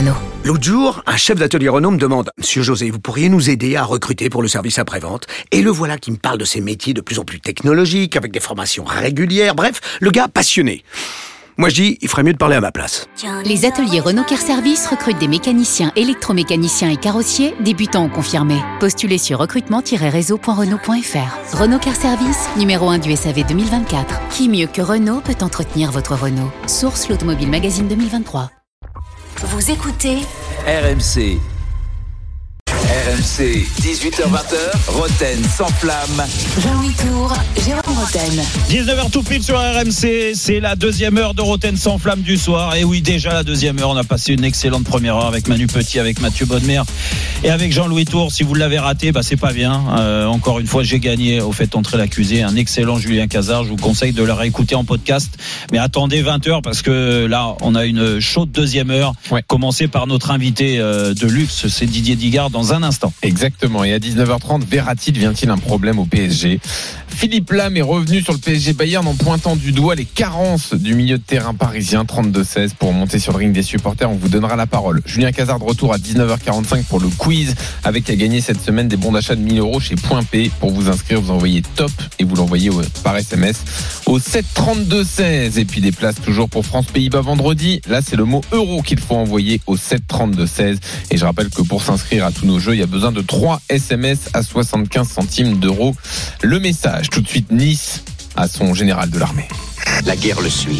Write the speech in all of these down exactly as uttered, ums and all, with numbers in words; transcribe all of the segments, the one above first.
Renault. L'autre jour, un chef d'atelier Renault me demande « Monsieur José, vous pourriez nous aider à recruter pour le service après-vente ?» Et le voilà qui me parle de ces métiers de plus en plus technologiques, avec des formations régulières, bref, le gars passionné. Moi je dis, il ferait mieux de parler à ma place. Les ateliers Renault Car Service recrutent des mécaniciens, électromécaniciens et carrossiers, débutants ou confirmés. Postulez sur recrutement tiret réseau point renault point f r. Renault Car Service, numéro un du S A V deux mille vingt-quatre. Qui mieux que Renault peut entretenir votre Renault? Source l'Automobile Magazine deux mille vingt-trois. Vous écoutez R M C. R M C, dix-huit heures vingt, Roten sans flamme. Jean-Louis Tour, Jérôme Roten. dix-neuf heures tout pile sur R M C, c'est la deuxième heure de Roten sans flamme du soir. Et oui, déjà la deuxième heure, on a passé une excellente première heure avec Manu Petit, avec Mathieu Bonnemer et avec Jean-Louis Tour. Si vous l'avez raté, bah c'est pas bien. Euh, encore une fois, j'ai gagné au fait entrer l'accusé, un excellent Julien Cazard. Je vous conseille de le réécouter en podcast. Mais attendez vingt heures parce que là, on a une chaude deuxième heure. Ouais. Commencée par notre invité euh, de luxe, c'est Didier Digard dans un instant. Exactement. Et à dix-neuf heures trente, verra-t-il, devient-il un problème au P S G? Philippe Lam est revenu sur le P S G Bayern en pointant du doigt les carences du milieu de terrain parisien. Trente-deux seize pour monter sur le ring des supporters. On vous donnera la parole. Julien Cazard de retour à dix-neuf heures quarante-cinq pour le quiz, avec à gagner cette semaine des bons d'achat de mille euros chez Point P. Pour vous inscrire, vous envoyez top et vous l'envoyez par S M S au sept trente-deux seize. Et puis des places toujours pour France-Pays-Bas vendredi. Là, c'est le mot euro qu'il faut envoyer au sept trente-deux seize. Et je rappelle que pour s'inscrire à tous nos jeux, il y a besoin de trois S M S à soixante-quinze centimes d'euros le message. Tout de suite, Nice à son général de l'armée. La guerre le suit.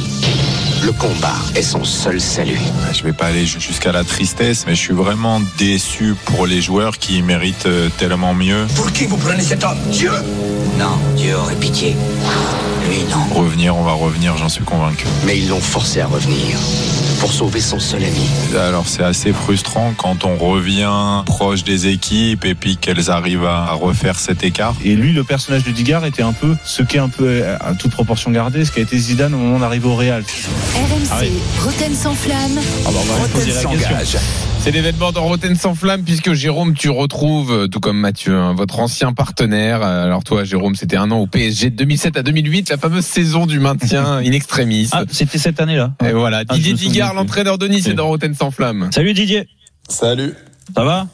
Le combat est son seul salut. Je vais pas aller jusqu'à la tristesse, mais je suis vraiment déçu pour les joueurs qui méritent tellement mieux. Pour qui vous prenez cet homme? Dieu? Non, Dieu aurait pitié. Lui, non. Revenir, on va revenir, j'en suis convaincu. Mais ils l'ont forcé à revenir pour sauver son seul ami. Alors c'est assez frustrant quand on revient proche des équipes et puis qu'elles arrivent à refaire cet écart. Et lui, le personnage de Digard était un peu ce qu'est un peu, à toute proportion gardée, ce qu'a été Zidane au moment d'arriver au Real. R M C, ah oui. Roten sans flamme. Ah bah on va Roten s'engage. C'est l'événement dans Roten sans flamme puisque Jérôme, tu retrouves, tout comme Mathieu, hein, votre ancien partenaire. Alors toi, Jérôme, c'était un an au P S G de deux mille sept à deux mille huit, la fameuse saison du maintien in extremis. Ah, c'était cette année-là. Et voilà, ah, Didier Digard, l'entraîneur de Nice, est dans Roten sans flamme. Salut Didier. Salut. Ça va?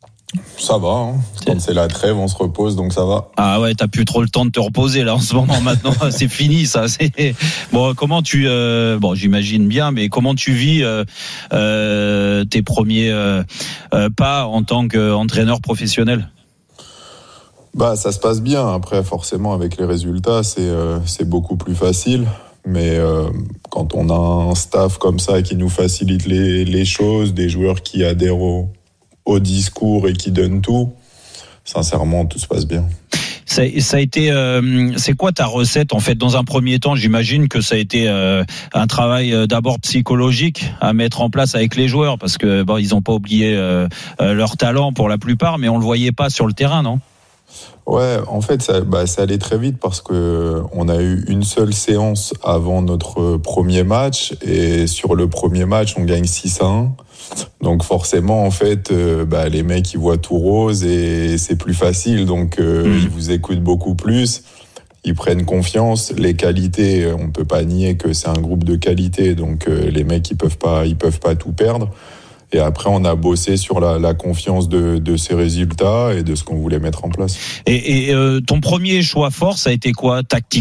Ça va, hein. Quand c'est la trêve, on se repose, donc ça va. Ah ouais, t'as plus trop le temps de te reposer là en ce moment. Maintenant, c'est fini ça. C'est... Bon, comment tu, euh... bon, j'imagine bien, mais comment tu vis euh, euh, tes premiers euh, euh, pas en tant qu'entraîneur professionnel? Bah, ça se passe bien. Après, forcément, avec les résultats, c'est euh, c'est beaucoup plus facile. Mais euh, quand on a un staff comme ça qui nous facilite les les choses, des joueurs qui adhèrent au au discours et qui donne tout, sincèrement, tout se passe bien. Ça, ça a été, euh, c'est quoi ta recette en fait? Dans un premier temps, j'imagine que ça a été euh, un travail euh, d'abord psychologique à mettre en place avec les joueurs, parce que bon, ils n'ont pas oublié euh, euh, leur talent pour la plupart, mais on le voyait pas sur le terrain, non? Ouais, en fait, ça, bah, ça allait très vite parce que on a eu une seule séance avant notre premier match et sur le premier match, on gagne six à un. Donc forcément, en fait, euh, bah, les mecs, ils voient tout rose et c'est plus facile. Donc, euh, mmh. ils vous écoutent beaucoup plus. Ils prennent confiance. Les qualités, on peut pas nier que c'est un groupe de qualité. Donc, euh, les mecs, ils peuvent pas, ils peuvent pas tout perdre. Et après, on a bossé sur la, la confiance de, de ces résultats et de ce qu'on voulait mettre en place. Et, et euh, ton premier choix fort, ça a été quoi, tactiquement ?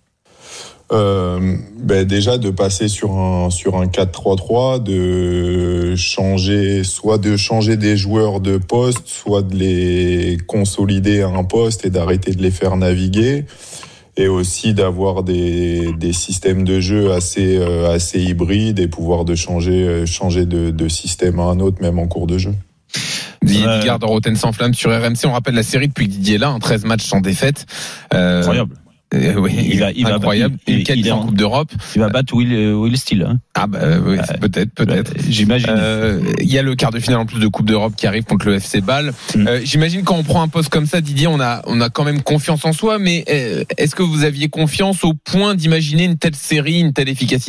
Euh, ben déjà de passer sur un sur un quatre trois trois, de changer soit de changer des joueurs de poste, soit de les consolider à un poste et d'arrêter de les faire naviguer, et aussi d'avoir des des systèmes de jeu assez euh, assez hybrides et pouvoir de changer changer de de système à un autre même en cours de jeu. Didier Digard dans Roten sans flamme sur R M C. On rappelle la série depuis que Didier est là, un treize matchs sans défaite. Euh, Incroyable. Euh, oui, il va, il incroyable. Va, il, il, il est en Coupe d'Europe. Il va battre Will, Will Steele. Hein. Ah bah oui, euh, peut-être, peut-être. Euh, j'imagine. Euh, il y a le quart de finale en plus de Coupe d'Europe qui arrive contre le F C Bâle. Mm. Euh, j'imagine quand on prend un poste comme ça, Didier, on a, on a quand même confiance en soi. Mais euh, est-ce que vous aviez confiance au point d'imaginer une telle série, une telle efficacité ?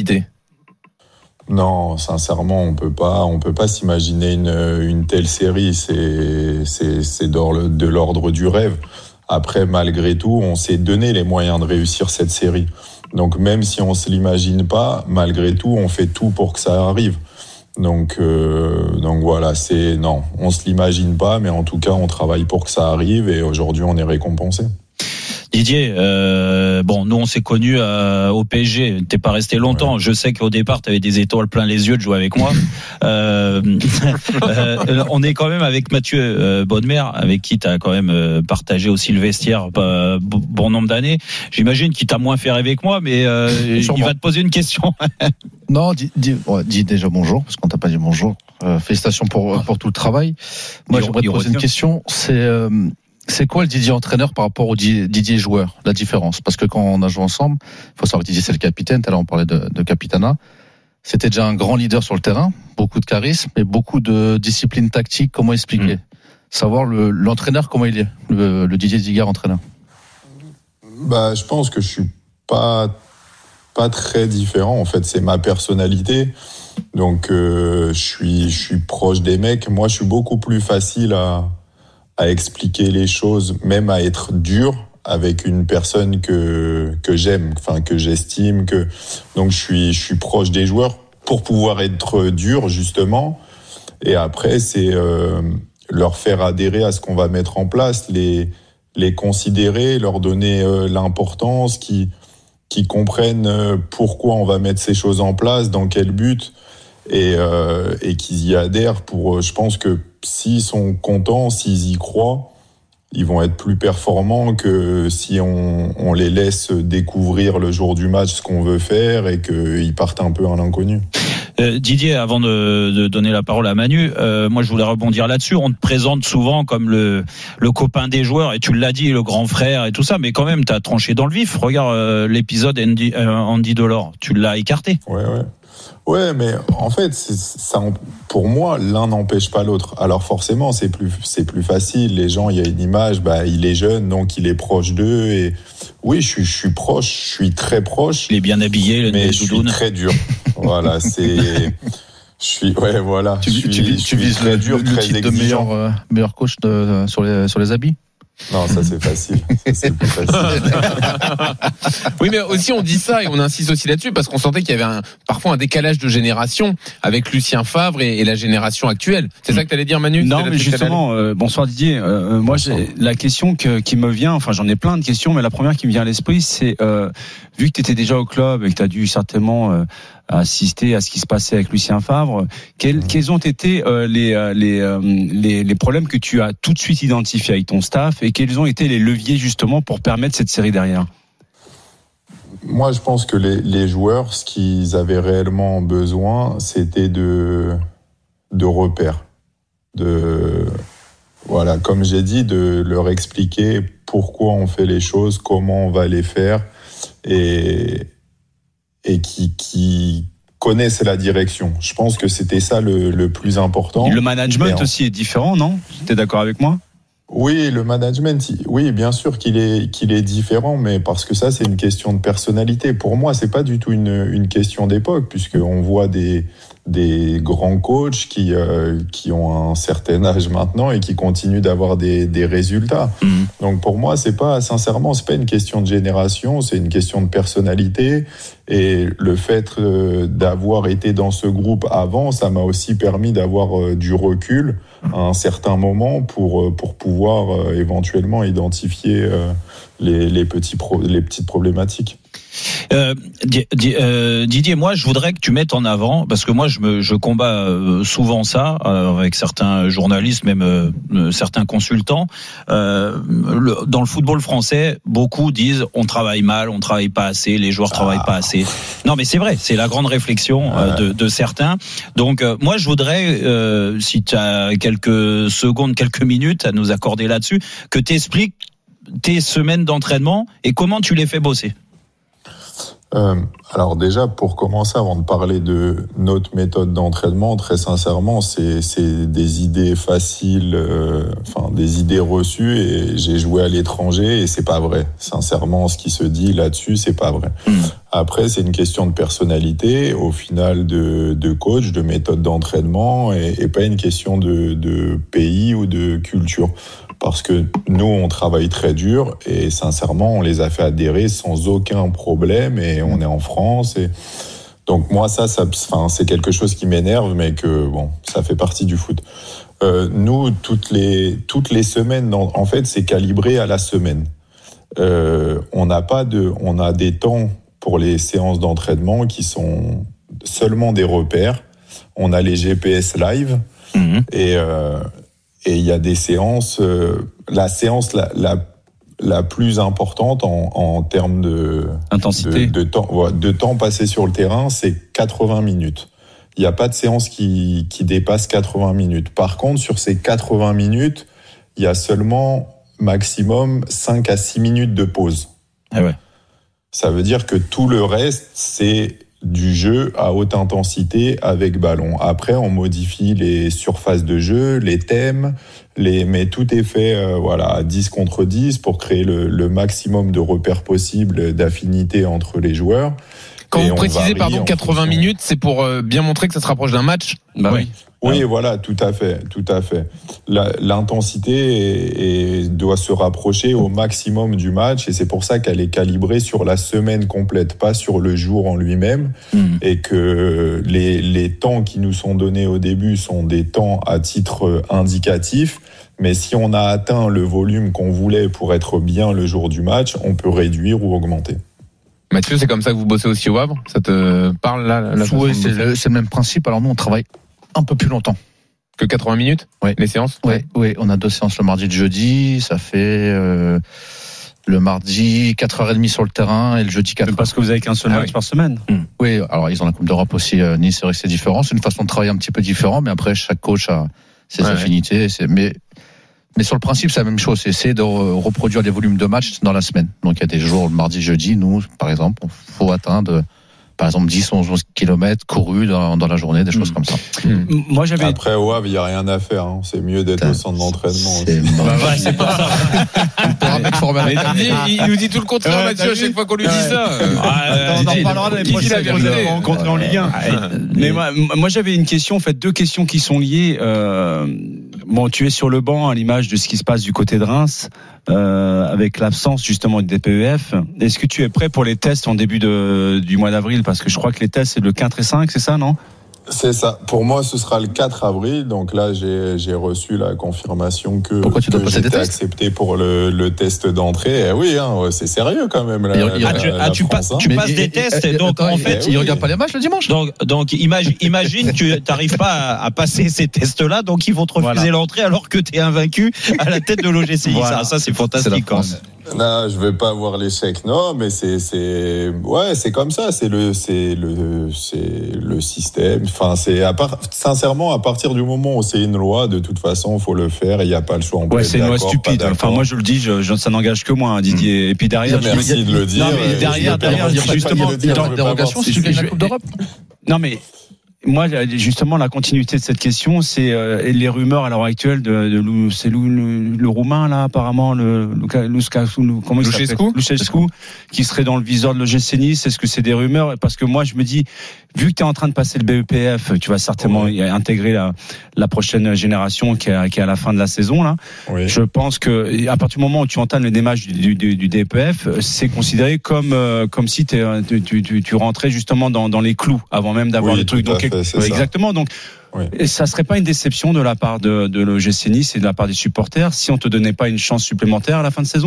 Non, sincèrement, on peut pas, on peut pas s'imaginer une, une telle série. C'est, c'est, c'est de l'ordre du rêve. Après, malgré tout, on s'est donné les moyens de réussir cette série. Donc, même si on se l'imagine pas, malgré tout, on fait tout pour que ça arrive. Donc, euh, donc voilà, c'est non, on se l'imagine pas, mais en tout cas, on travaille pour que ça arrive et aujourd'hui, on est récompensé. Didier, euh, bon, nous on s'est connus euh, au P S G. T'es pas resté longtemps. Ouais. Je sais qu'au départ, t'avais des étoiles plein les yeux de jouer avec moi. euh, euh, on est quand même avec Mathieu euh, Bodmer, avec qui t'as quand même euh, partagé aussi le vestiaire euh, bon nombre d'années. J'imagine qu'il t'a moins fait rêver que moi, mais euh, il va te poser une question. Non, dis, dis, ouais, dis déjà bonjour, parce qu'on t'a pas dit bonjour. Euh, félicitations pour pour tout le travail. Moi, il, j'aimerais te poser une question. C'est euh, C'est quoi le Didier entraîneur par rapport au Didier joueur, la différence? Parce que quand on a joué ensemble, il faut savoir que Didier c'est le capitaine, tout à l'heure on parlait de, de capitana. C'était déjà un grand leader sur le terrain, beaucoup de charisme et beaucoup de discipline tactique. Comment expliquer? Mmh. Savoir le, l'entraîneur, comment il est, le, le Didier Digard entraîneur. Bah, je pense que je suis pas, pas très différent. En fait, c'est ma personnalité. Donc, euh, je suis, je suis proche des mecs. Moi, je suis beaucoup plus facile à, à expliquer les choses, même à être dur avec une personne que que j'aime, enfin que j'estime, que donc je suis je suis proche des joueurs pour pouvoir être dur justement. Et après c'est euh, leur faire adhérer à ce qu'on va mettre en place, les les considérer, leur donner euh, l'importance, qui qui comprennent euh, pourquoi on va mettre ces choses en place, dans quel but, et euh, et qu'ils y adhèrent. Pour, je pense que s'ils sont contents, s'ils y croient, ils vont être plus performants que si on, on les laisse découvrir le jour du match ce qu'on veut faire et qu'ils partent un peu à l'inconnu. Euh, Didier, avant de, de donner la parole à Manu, euh, moi je voulais rebondir là-dessus. On te présente souvent comme le, le copain des joueurs, et tu l'as dit, le grand frère et tout ça, mais quand même t'as tranché dans le vif. Regarde euh, l'épisode Andy, euh, Andy Delors, tu l'as écarté. Ouais, ouais. Ouais, mais en fait, c'est, ça, pour moi, l'un n'empêche pas l'autre. Alors forcément, c'est plus, c'est plus facile. Les gens, il y a une image, bah, il est jeune, donc il est proche d'eux. Et oui, je suis, je suis proche, je suis très proche. Il est bien habillé, le mais je suis très dur. Voilà, c'est. Je suis, ouais, voilà. Tu, je suis, tu, je tu suis vises très le, dur, le très titre exigeant. de meilleur, euh, meilleur coach de, sur les, sur les habits. Non, ça c'est facile. Ça, c'est plus facile. Oui, mais aussi on dit ça et on insiste aussi là-dessus parce qu'on sentait qu'il y avait un, parfois un décalage de génération avec Lucien Favre et, et la génération actuelle. C'est ça que tu allais dire, Manu? Non, mais justement, euh, bonsoir Didier. Euh, moi, bonsoir. J'ai la question que, qui me vient, enfin j'en ai plein de questions, mais la première qui me vient à l'esprit, c'est euh, vu que tu étais déjà au club et que tu as dû certainement euh, assister à ce qui se passait avec Lucien Favre, quels, mmh. quels ont été euh, les, les, euh, les, les problèmes que tu as tout de suite identifiés avec ton staff et quels ont été les leviers justement pour permettre cette série derrière? Moi, je pense que les, les joueurs, ce qu'ils avaient réellement besoin, c'était de, de repères. De, voilà, comme j'ai dit, de leur expliquer pourquoi on fait les choses, comment on va les faire et, et qui, qui connaissent la direction. Je pense que c'était ça le, le plus important. Le management en... aussi est différent, non? Tu es d'accord avec moi? Oui, le management, oui, bien sûr qu'il est qu'il est différent, mais parce que ça, c'est une question de personnalité. Pour moi, c'est pas du tout une une question d'époque, puisqu'on voit des des grands coachs qui euh, qui ont un certain âge maintenant et qui continuent d'avoir des des résultats. Mmh. Donc pour moi, c'est pas sincèrement, c'est pas une question de génération, c'est une question de personnalité. Et le fait d'avoir été dans ce groupe avant, ça m'a aussi permis d'avoir du recul à un certain moment pour pour pouvoir éventuellement identifier les les petits pro, les petites problématiques. Euh, Didier, moi je voudrais que tu mettes en avant, parce que moi je me je combats souvent ça euh, avec certains journalistes, même euh, certains consultants. Euh, le, dans le football français, beaucoup disent on travaille mal, on travaille pas assez, les joueurs ah. travaillent pas assez. Non, mais c'est vrai, c'est la grande réflexion euh, de, de certains. Donc euh, moi je voudrais, euh, si tu as quelques secondes, quelques minutes à nous accorder là-dessus, que tu expliques tes semaines d'entraînement et comment tu les fais bosser. Euh, alors déjà, pour commencer, avant de parler de notre méthode d'entraînement, très sincèrement, c'est, c'est des idées faciles, euh, enfin des idées reçues. Et j'ai joué à l'étranger et c'est pas vrai. Sincèrement, ce qui se dit là-dessus, c'est pas vrai. Mmh. Après, c'est une question de personnalité, au final, de, de coach, de méthode d'entraînement, et, et pas une question de, de pays ou de culture. Parce que nous, on travaille très dur et sincèrement, on les a fait adhérer sans aucun problème et on est en France. Et Donc moi ça, ça, enfin c'est quelque chose qui m'énerve, mais que bon, ça fait partie du foot. Euh, nous toutes les toutes les semaines, en, en fait, c'est calibré à la semaine. Euh, on n'a pas de, on a des temps pour les séances d'entraînement qui sont seulement des repères. On a les G P S live mmh. et euh, et il y a des séances. Euh, la séance la, la la plus importante en, en termes de intensité, de, de temps, de temps passé sur le terrain, c'est quatre-vingts minutes. Il n'y a pas de séance qui qui dépasse quatre-vingts minutes. Par contre, sur ces quatre-vingts minutes, il y a seulement maximum cinq à six minutes de pause. Ah ouais. Ça veut dire que tout le reste, c'est du jeu à haute intensité avec ballon. Après, on modifie les surfaces de jeu, les thèmes, les... mais tout est fait euh, voilà, à dix contre dix pour créer le, le maximum de repères possibles d'affinité entre les joueurs. Quand Et vous précisez, pardon, quatre-vingts minutes, c'est pour euh, bien montrer que ça se rapproche d'un match ? Bah oui. Oui, ah. voilà, tout à fait, tout à fait. La, l'intensité est, est, doit se rapprocher au maximum du match et c'est pour ça qu'elle est calibrée sur la semaine complète, pas sur le jour en lui-même, mmh. et que les, les temps qui nous sont donnés au début sont des temps à titre indicatif, mais si on a atteint le volume qu'on voulait pour être bien le jour du match, on peut réduire ou augmenter. Mathieu, c'est comme ça que vous bossez aussi au Havre ? Ça te parle là la Oui, c'est le, c'est le même principe. Alors nous, on travaille un peu plus longtemps. Que quatre-vingts minutes ? Oui. Les séances ? Oui, oui, on a deux séances le mardi et le jeudi. Ça fait euh, le mardi quatre heures trente sur le terrain et le jeudi quatre heures. Parce que vous avez qu'un seul ah, match oui. par semaine. Mmh. Oui, alors ils ont la Coupe d'Europe aussi, euh, Nice, c'est vrai que c'est différent. C'est une façon de travailler un petit peu différente, mais après, chaque coach a ses ouais, affinités. C'est, mais, mais sur le principe, c'est la même chose. C'est essayer de reproduire les volumes de matchs dans la semaine. Donc il y a des jours, le mardi, jeudi, nous, par exemple, il faut atteindre... Par exemple, dix, onze kilomètres courus dans, dans la journée, des choses mmh. comme ça. Mmh. Moi, j'avais... Après, au Havre, il n'y a rien à faire. Hein. C'est mieux d'être au centre d'entraînement. C'est, bah ouais, c'est pas ça. il, il nous dit tout le contraire, ouais, Mathieu, à chaque fois qu'on lui dit ouais. ça. Ah, on en parlera l'année prochaine. On va rencontrer en Ligue un. Mais moi, moi, j'avais une question, en fait, deux questions qui sont liées. Euh, bon, tu es sur le banc à l'image de ce qui se passe du côté de Reims. Euh, avec l'absence justement du D P E F, est-ce que tu es prêt pour les tests en début de, du mois d'avril ? Parce que je crois que les tests c'est le quatre et cinq, c'est ça, non ? C'est ça. Pour moi, ce sera le quatre avril. Donc là, j'ai, j'ai reçu la confirmation que, Pourquoi tu dois que passer j'étais des tests accepté pour le, le test d'entrée. Eh oui, hein, c'est sérieux quand même. La, ah, la, tu, la ah, tu, France, pas, hein. tu passes mais, des et, tests. Et, donc, attends, en fait, il oui. regarde pas les matchs le dimanche. Donc, donc imagine, imagine tu n'arrives pas à, à passer ces tests-là, donc ils vont te refuser voilà. l'entrée alors que tu es invaincu à la tête de l'O G C I. Voilà. Ça, ça, c'est fantastique. C'est quand même. Non, je vais pas avoir l'échec. Non, mais c'est, c'est, ouais, c'est comme ça. C'est le, c'est le, c'est le système. Enfin, c'est à part, sincèrement, à partir du moment où c'est une loi, de toute façon, faut le faire. Il n'y a pas le choix. On ouais, c'est une loi stupide. Enfin, moi, je le dis, je, je, ça n'engage que moi, hein, Didier. Mmh. Et puis derrière, je merci me dis, de le dire. Non, mais derrière, derrière, justement, dans la dérogation, si tu gagnes la Coupe d'Europe. Non, mais. Moi, justement, la continuité de cette question, c'est euh, les rumeurs à l'heure actuelle de, de, de c'est le, le, le roumain là, apparemment, le, le, le comment il s'appelle, Lucescu, qui serait dans le viseur de l'O G C Nice. Est-ce que c'est des rumeurs ? Parce que moi, je me dis, vu que tu es en train de passer le B E P F, tu vas certainement oui. intégrer la, la prochaine génération qui est, qui est à la fin de la saison là. Oui. Je pense que à partir du moment où tu entames les démarches du, du, du D E P F, c'est considéré comme euh, comme si tu, tu, tu, tu rentrais justement dans, dans les clous avant même d'avoir oui, le truc. Donc Ouais, exactement. Donc, oui. ça serait pas une déception de la part de, de l'O G C Nice et de la part des supporters si on te donnait pas une chance supplémentaire à la fin de saison ?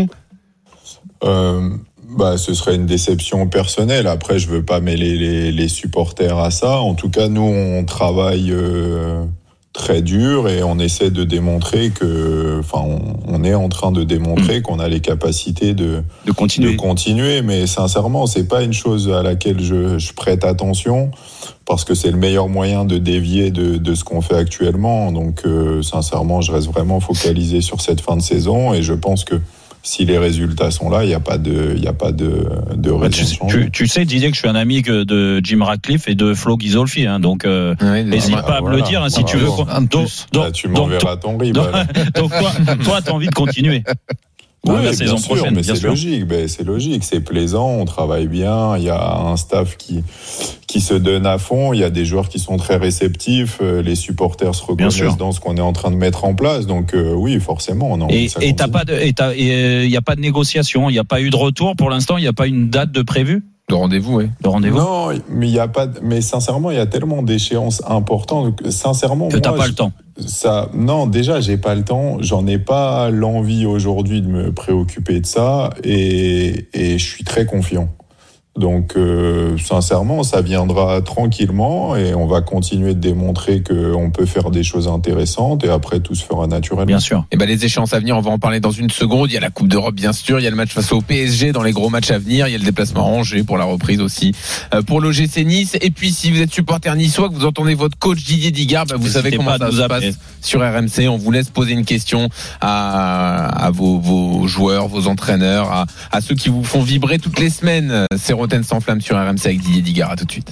euh, bah, ce serait une déception personnelle. Après, je veux pas mêler les, les supporters à ça. En tout cas, nous, on travaille euh, très dur et on essaie de démontrer que, enfin, on, on est en train de démontrer mmh. qu'on a les capacités de, de continuer. de continuer. Mais sincèrement, c'est pas une chose à laquelle je, je prête attention. Parce que c'est le meilleur moyen de dévier de, de ce qu'on fait actuellement. Donc, euh, sincèrement, je reste vraiment focalisé sur cette fin de saison. Et je pense que si les résultats sont là, il n'y a pas de, il y a pas de, de raison tu, de changer. Tu, tu sais, Didier, que je suis un ami de Jim Ratcliffe et de Flo Ghisolfi. Hein, donc, euh, oui, n'hésite pas à me voilà. le dire hein, si ah, tu veux. Bon. Donc, donc, là, tu m'enverras ton RIB. Donc, donc toi, toi, t'as envie de continuer. Oui, la saison sûr, prochaine, mais bien c'est sûr. logique, ben, c'est logique, c'est plaisant, on travaille bien, il y a un staff qui qui se donne à fond, il y a des joueurs qui sont très réceptifs, les supporters se reconnaissent dans ce qu'on est en train de mettre en place, donc euh, oui, forcément, on a envie et, que ça et continue. t'as pas de, et il y a pas de négociation, il y a pas eu de retour pour l'instant, il y a pas une date de prévue. De rendez-vous, oui. De rendez-vous. Non, mais il y a pas. Mais sincèrement, il y a tellement d'échéances importantes. Que, sincèrement, que moi, t'as pas je, le temps. Ça, non, déjà, j'ai pas le temps. J'en ai pas l'envie aujourd'hui de me préoccuper de ça, et, et je suis très confiant. Donc, euh, sincèrement, ça viendra tranquillement et on va continuer de démontrer qu'on peut faire des choses intéressantes et après, tout se fera naturellement. Bien sûr. Et ben, les échéances à venir, on va en parler dans une seconde. Il y a la Coupe d'Europe, bien sûr. Il y a le match face au P S G dans les gros matchs à venir. Il y a le déplacement à Angers pour la reprise aussi, euh, pour l'O G C Nice. Et puis, si vous êtes supporter niçois, que vous entendez votre coach Didier Digard, bah, vous savez comment ça se passe sur R M C. On vous laisse poser une question à, à vos, vos joueurs, vos entraîneurs, à, à ceux qui vous font vibrer toutes les semaines. C'est Roten sans flamme sur R M C avec Didier Digard. À tout de suite.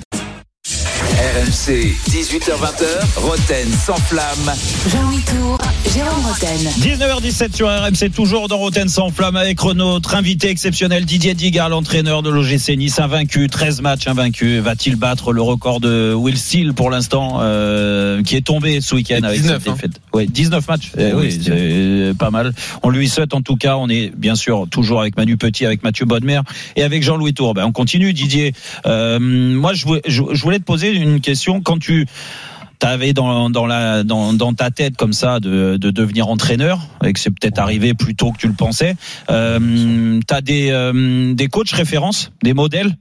R M C, dix-huit heures vingt, Roten sans flamme. Jean-Louis Tour, Jérôme Roten. dix-neuf heures dix-sept sur R M C, toujours dans Roten sans flamme avec notre invité exceptionnel Didier Digard, l'entraîneur de l'O G C Nice, invaincu, treize matchs invaincus. Va-t-il battre le record de Will Steele pour l'instant, euh, qui est tombé ce week-end avec dix-neuf, cette hein. défaite. Ouais, dix-neuf matchs. Eh, oui, oui c'est pas mal. On lui souhaite en tout cas. On est bien sûr toujours avec Manu Petit, avec Mathieu Bodmer et avec Jean-Louis Tour. Ben, on continue, Didier. Euh, moi, je voulais, je, je voulais te poser une question. Quand tu t'avais dans, dans, la, dans, dans ta tête comme ça de, de devenir entraîneur, et que c'est peut-être arrivé plus tôt que tu le pensais, euh, t'as des, euh, des coachs références, des modèles?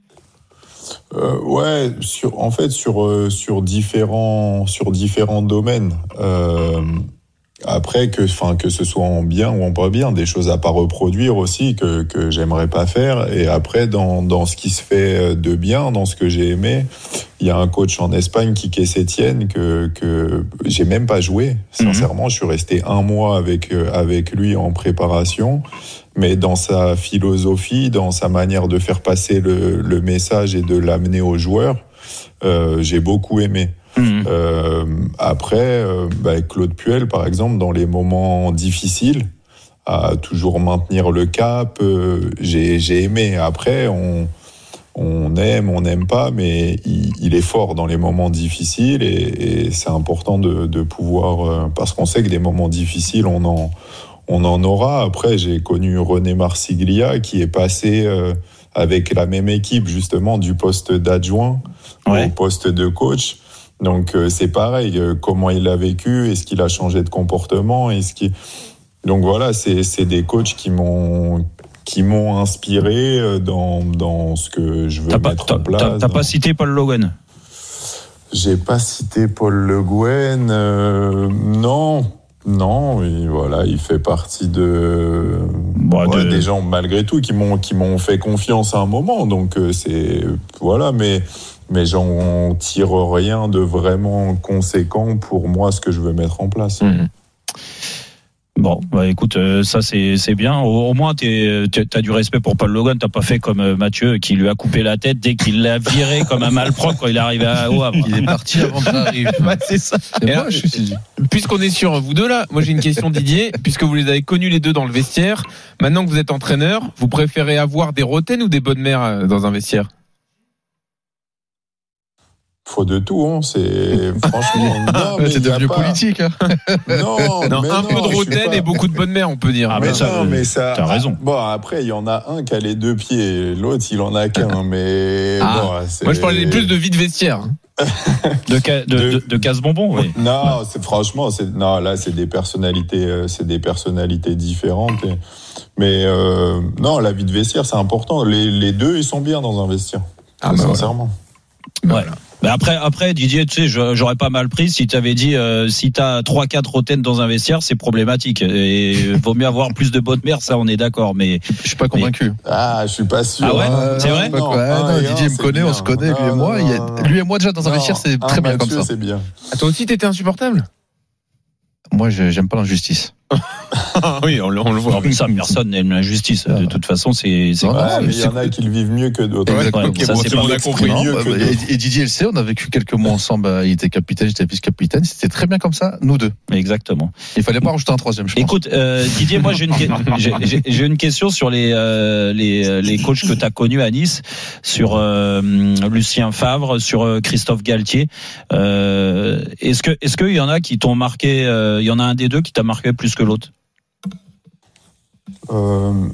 Euh, ouais, sur, en fait, sur, euh, sur, différents, sur différents domaines. Euh, après, que, enfin, que ce soit en bien ou en pas bien, des choses à pas reproduire aussi que, que j'aimerais pas faire. Et après, dans, dans ce qui se fait de bien, dans ce que j'ai aimé, il y a un coach en Espagne, Quique Sétienne, que, que j'ai même pas joué. Sincèrement, mm-hmm. je suis resté un mois avec, avec lui en préparation. Mais dans sa philosophie, dans sa manière de faire passer le, le message et de l'amener aux joueurs, euh, j'ai beaucoup aimé. Mmh. Euh, après, euh, bah, Claude Puel, par exemple, dans les moments difficiles, à toujours maintenir le cap, euh, j'ai, j'ai aimé. Après, on, on aime, on n'aime pas, mais il, il est fort dans les moments difficiles et, et c'est important de, de pouvoir, euh, parce qu'on sait que des moments difficiles, on en, on en aura. Après, j'ai connu René Marsiglia qui est passé euh, avec la même équipe, justement, du poste d'adjoint ouais. au poste de coach. Donc euh, c'est pareil, euh, comment il a vécu, est-ce qu'il a changé de comportement, est-ce qu'il... Donc voilà, c'est, c'est des coachs qui m'ont, qui m'ont inspiré dans, dans ce que je veux t'as mettre pas, en place. T'as, t'as dans... pas cité Paul Le Guen? J'ai pas cité Paul Le Guen, euh, non, non, et voilà, il fait partie de, bah, ouais, de... des gens malgré tout qui m'ont, qui m'ont fait confiance à un moment, donc euh, c'est, voilà, mais... mais j'en tire rien de vraiment conséquent pour moi ce que je veux mettre en place. Mmh. Bon, bah écoute, euh, ça c'est c'est bien. Au, au moins, t'es, t'as du respect pour Paul Le Guen. T'as pas fait comme euh, Mathieu qui lui a coupé la tête dès qu'il l'a viré comme un malpropre quand il est arrivé à Au Havre. Il est parti avant que j'arrive. Ouais, c'est ça. Et là, je suis dit. Puisqu'on est sur vous deux là, moi j'ai une question, Didier. Puisque vous les avez connus les deux dans le vestiaire, maintenant que vous êtes entraîneur, vous préférez avoir des Roten ou des Bodmer dans un vestiaire? Faut de tout, hein. C'est franchement. Non, mais c'est devenu pas... politique. Hein. Non, non, mais un non, peu de Roten pas... et beaucoup de Bodmer, on peut dire. Ah, mais, mais ça, non, mais ça. T'as raison. Bon, après, il y en a un qui a les deux pieds, l'autre, il en a qu'un. Mais ah. bon, c'est... Moi, je parlais plus de vie de vestiaire. de, ca... de, de... de, de casse-bonbon, oui. Non, c'est franchement, c'est non, là, c'est des personnalités, c'est des personnalités différentes. Et... Mais euh, non, la vie de vestiaire, c'est important. Les, les deux, ils sont bien dans un vestiaire. Ah, sincèrement. Bah, ouais. Mais après, après, Didier, tu sais, j'aurais pas mal pris si tu avais dit, euh, si t'as trois, quatre Roten dans un vestiaire, c'est problématique. Et vaut mieux avoir plus de Bodmer, ça, on est d'accord. Mais je suis pas convaincu. Mais... Ah, je suis pas sûr. Ah ouais, euh, c'est vrai. Non, ah, non, non, Didier me connaît, bien. On se connaît, non, lui et moi. Non, il y a, lui et moi déjà dans un non, vestiaire, c'est très bien Mathieu, comme ça. C'est bien. Ah, toi aussi, t'étais insupportable. Moi, je, j'aime pas l'injustice. Oui, on, on le voit. Mais ça, personne n'aime l'injustice. De toute façon, c'est. c'est ouais, grave, mais il y en a qui le vivent mieux que d'autres. Ouais, ouais, okay, ça, bon, c'est on a compris. Mieux que et, et Didier, le sait, on a vécu quelques mois ensemble. Il était capitaine, j'étais vice-capitaine. C'était très bien comme ça, nous deux. Exactement. Il fallait pas rajouter un troisième. Je Écoute, euh, Didier, moi j'ai une, j'ai, j'ai, j'ai une question sur les euh, les les coachs que tu as connus à Nice, sur euh, Lucien Favre, sur euh, Christophe Galtier. Euh, est-ce que est-ce qu'il y en a qui t'ont marqué? Il euh, y en a un des deux qui t'a marqué plus que l'autre? Euh,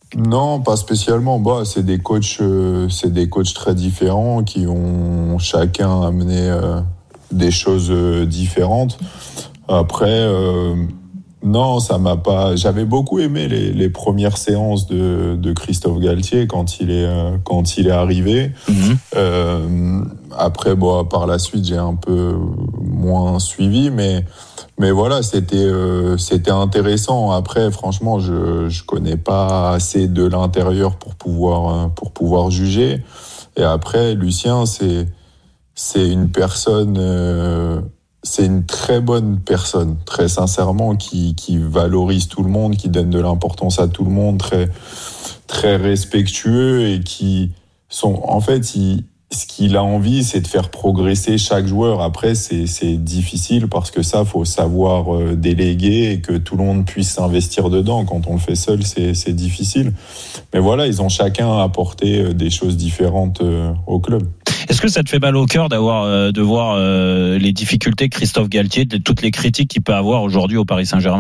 Non, pas spécialement. Bah, c'est des coachs, euh, c'est des coachs très différents qui ont chacun amené euh, des choses euh, différentes. Après, euh, non, ça m'a pas. J'avais beaucoup aimé les, les premières séances de, de Christophe Galtier quand il est euh, quand il est arrivé. Mmh. Euh, après, bon, par la suite, j'ai un peu moins suivi, mais. Mais voilà, c'était euh, c'était intéressant. Après, franchement, je je connais pas assez de l'intérieur pour pouvoir pour pouvoir juger. Et après, Lucien, c'est c'est une personne, euh, c'est une très bonne personne, très sincèrement, qui qui valorise tout le monde, qui donne de l'importance à tout le monde, très très respectueux et qui sont en fait il ce qu'il a envie, c'est de faire progresser chaque joueur. Après, c'est, c'est difficile parce que ça, faut savoir euh, déléguer et que tout le monde puisse s'investir dedans. Quand on le fait seul, c'est, c'est difficile. Mais voilà, ils ont chacun apporté des choses différentes euh, au club. Est-ce que ça te fait mal au cœur d'avoir, euh, de voir euh, les difficultés de Christophe Galtier, de toutes les critiques qu'il peut avoir aujourd'hui au Paris Saint-Germain ?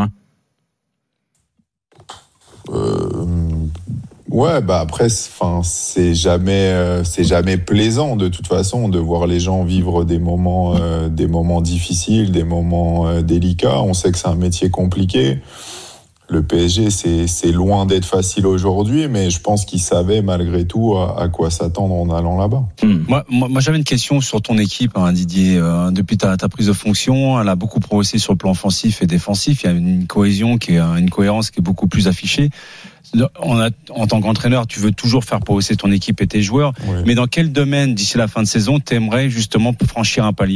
euh... Ouais, bah après, enfin, c'est jamais, euh, c'est jamais plaisant de toute façon de voir les gens vivre des moments, euh, des moments difficiles, des moments euh, délicats. On sait que c'est un métier compliqué. Le P S G, c'est, c'est loin d'être facile aujourd'hui, mais je pense qu'ils savaient malgré tout à, à quoi s'attendre en allant là-bas. Mmh. Moi, moi, moi, j'avais une question sur ton équipe, hein, Didier. Euh, depuis ta, ta prise de fonction, elle a beaucoup progressé sur le plan offensif et défensif. Il y a une cohésion qui est, une cohérence qui est beaucoup plus affichée. On a, en tant qu'entraîneur, tu veux toujours faire progresser ton équipe et tes joueurs, oui. Mais dans quel domaine, d'ici la fin de saison, t'aimerais justement franchir un palier ?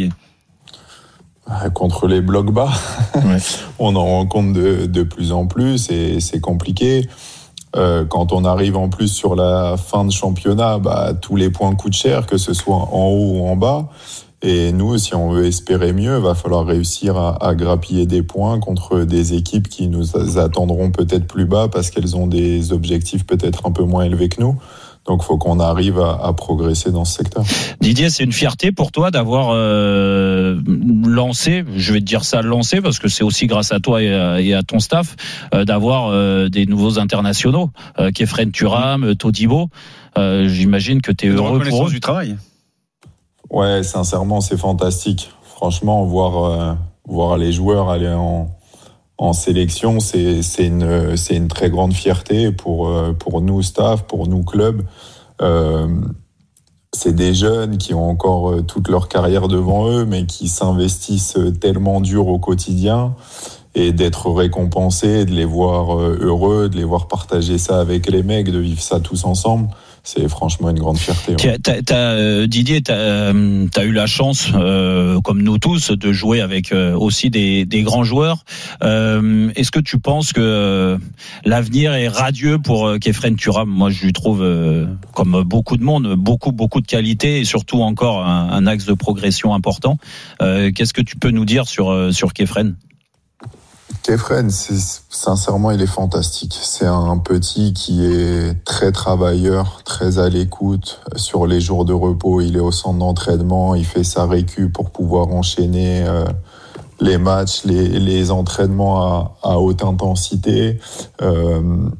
Contre les blocs bas, ouais. On en rencontre de, de plus en plus et c'est compliqué. Euh, quand on arrive en plus sur la fin de championnat, bah, tous les points coûtent cher, que ce soit en haut ou en bas. Et nous, si on veut espérer mieux, va falloir réussir à, à grappiller des points contre des équipes qui nous attendront peut-être plus bas parce qu'elles ont des objectifs peut-être un peu moins élevés que nous. Donc, il faut qu'on arrive à, à progresser dans ce secteur. Didier, c'est une fierté pour toi d'avoir euh, lancé, je vais te dire ça, lancé, parce que c'est aussi grâce à toi et à, et à ton staff, euh, d'avoir euh, des nouveaux internationaux, euh, Khéphren Thuram, Todibo. Euh, j'imagine que tu es heureux pour eux. Du travail. Ouais, sincèrement, c'est fantastique. Franchement, voir euh, voir les joueurs aller en en sélection, c'est c'est une c'est une très grande fierté pour euh, pour nous staff, pour nous club. Euh, c'est des jeunes qui ont encore euh, toute leur carrière devant eux, mais qui s'investissent tellement dur au quotidien. Et d'être récompensés, de les voir euh, heureux, de les voir partager ça avec les mecs, de vivre ça tous ensemble. C'est franchement une grande fierté. Ouais. T'as, t'as, euh, Didier, t'as, euh, t'as eu la chance, euh, comme nous tous, de jouer avec euh, aussi des, des grands joueurs. Euh, est-ce que tu penses que euh, l'avenir est radieux pour euh, Khéphren Thuram ? Moi, je lui trouve, euh, comme beaucoup de monde, beaucoup, beaucoup de qualité et surtout encore un, un axe de progression important. Euh, qu'est-ce que tu peux nous dire sur, euh, sur Khéphren ? Khéphren, c'est, sincèrement, il est fantastique. C'est un petit qui est très travailleur, très à l'écoute. Sur les jours de repos, il est au centre d'entraînement, il fait sa récup pour pouvoir enchaîner euh, les matchs, les, les entraînements à, à haute intensité. Euh,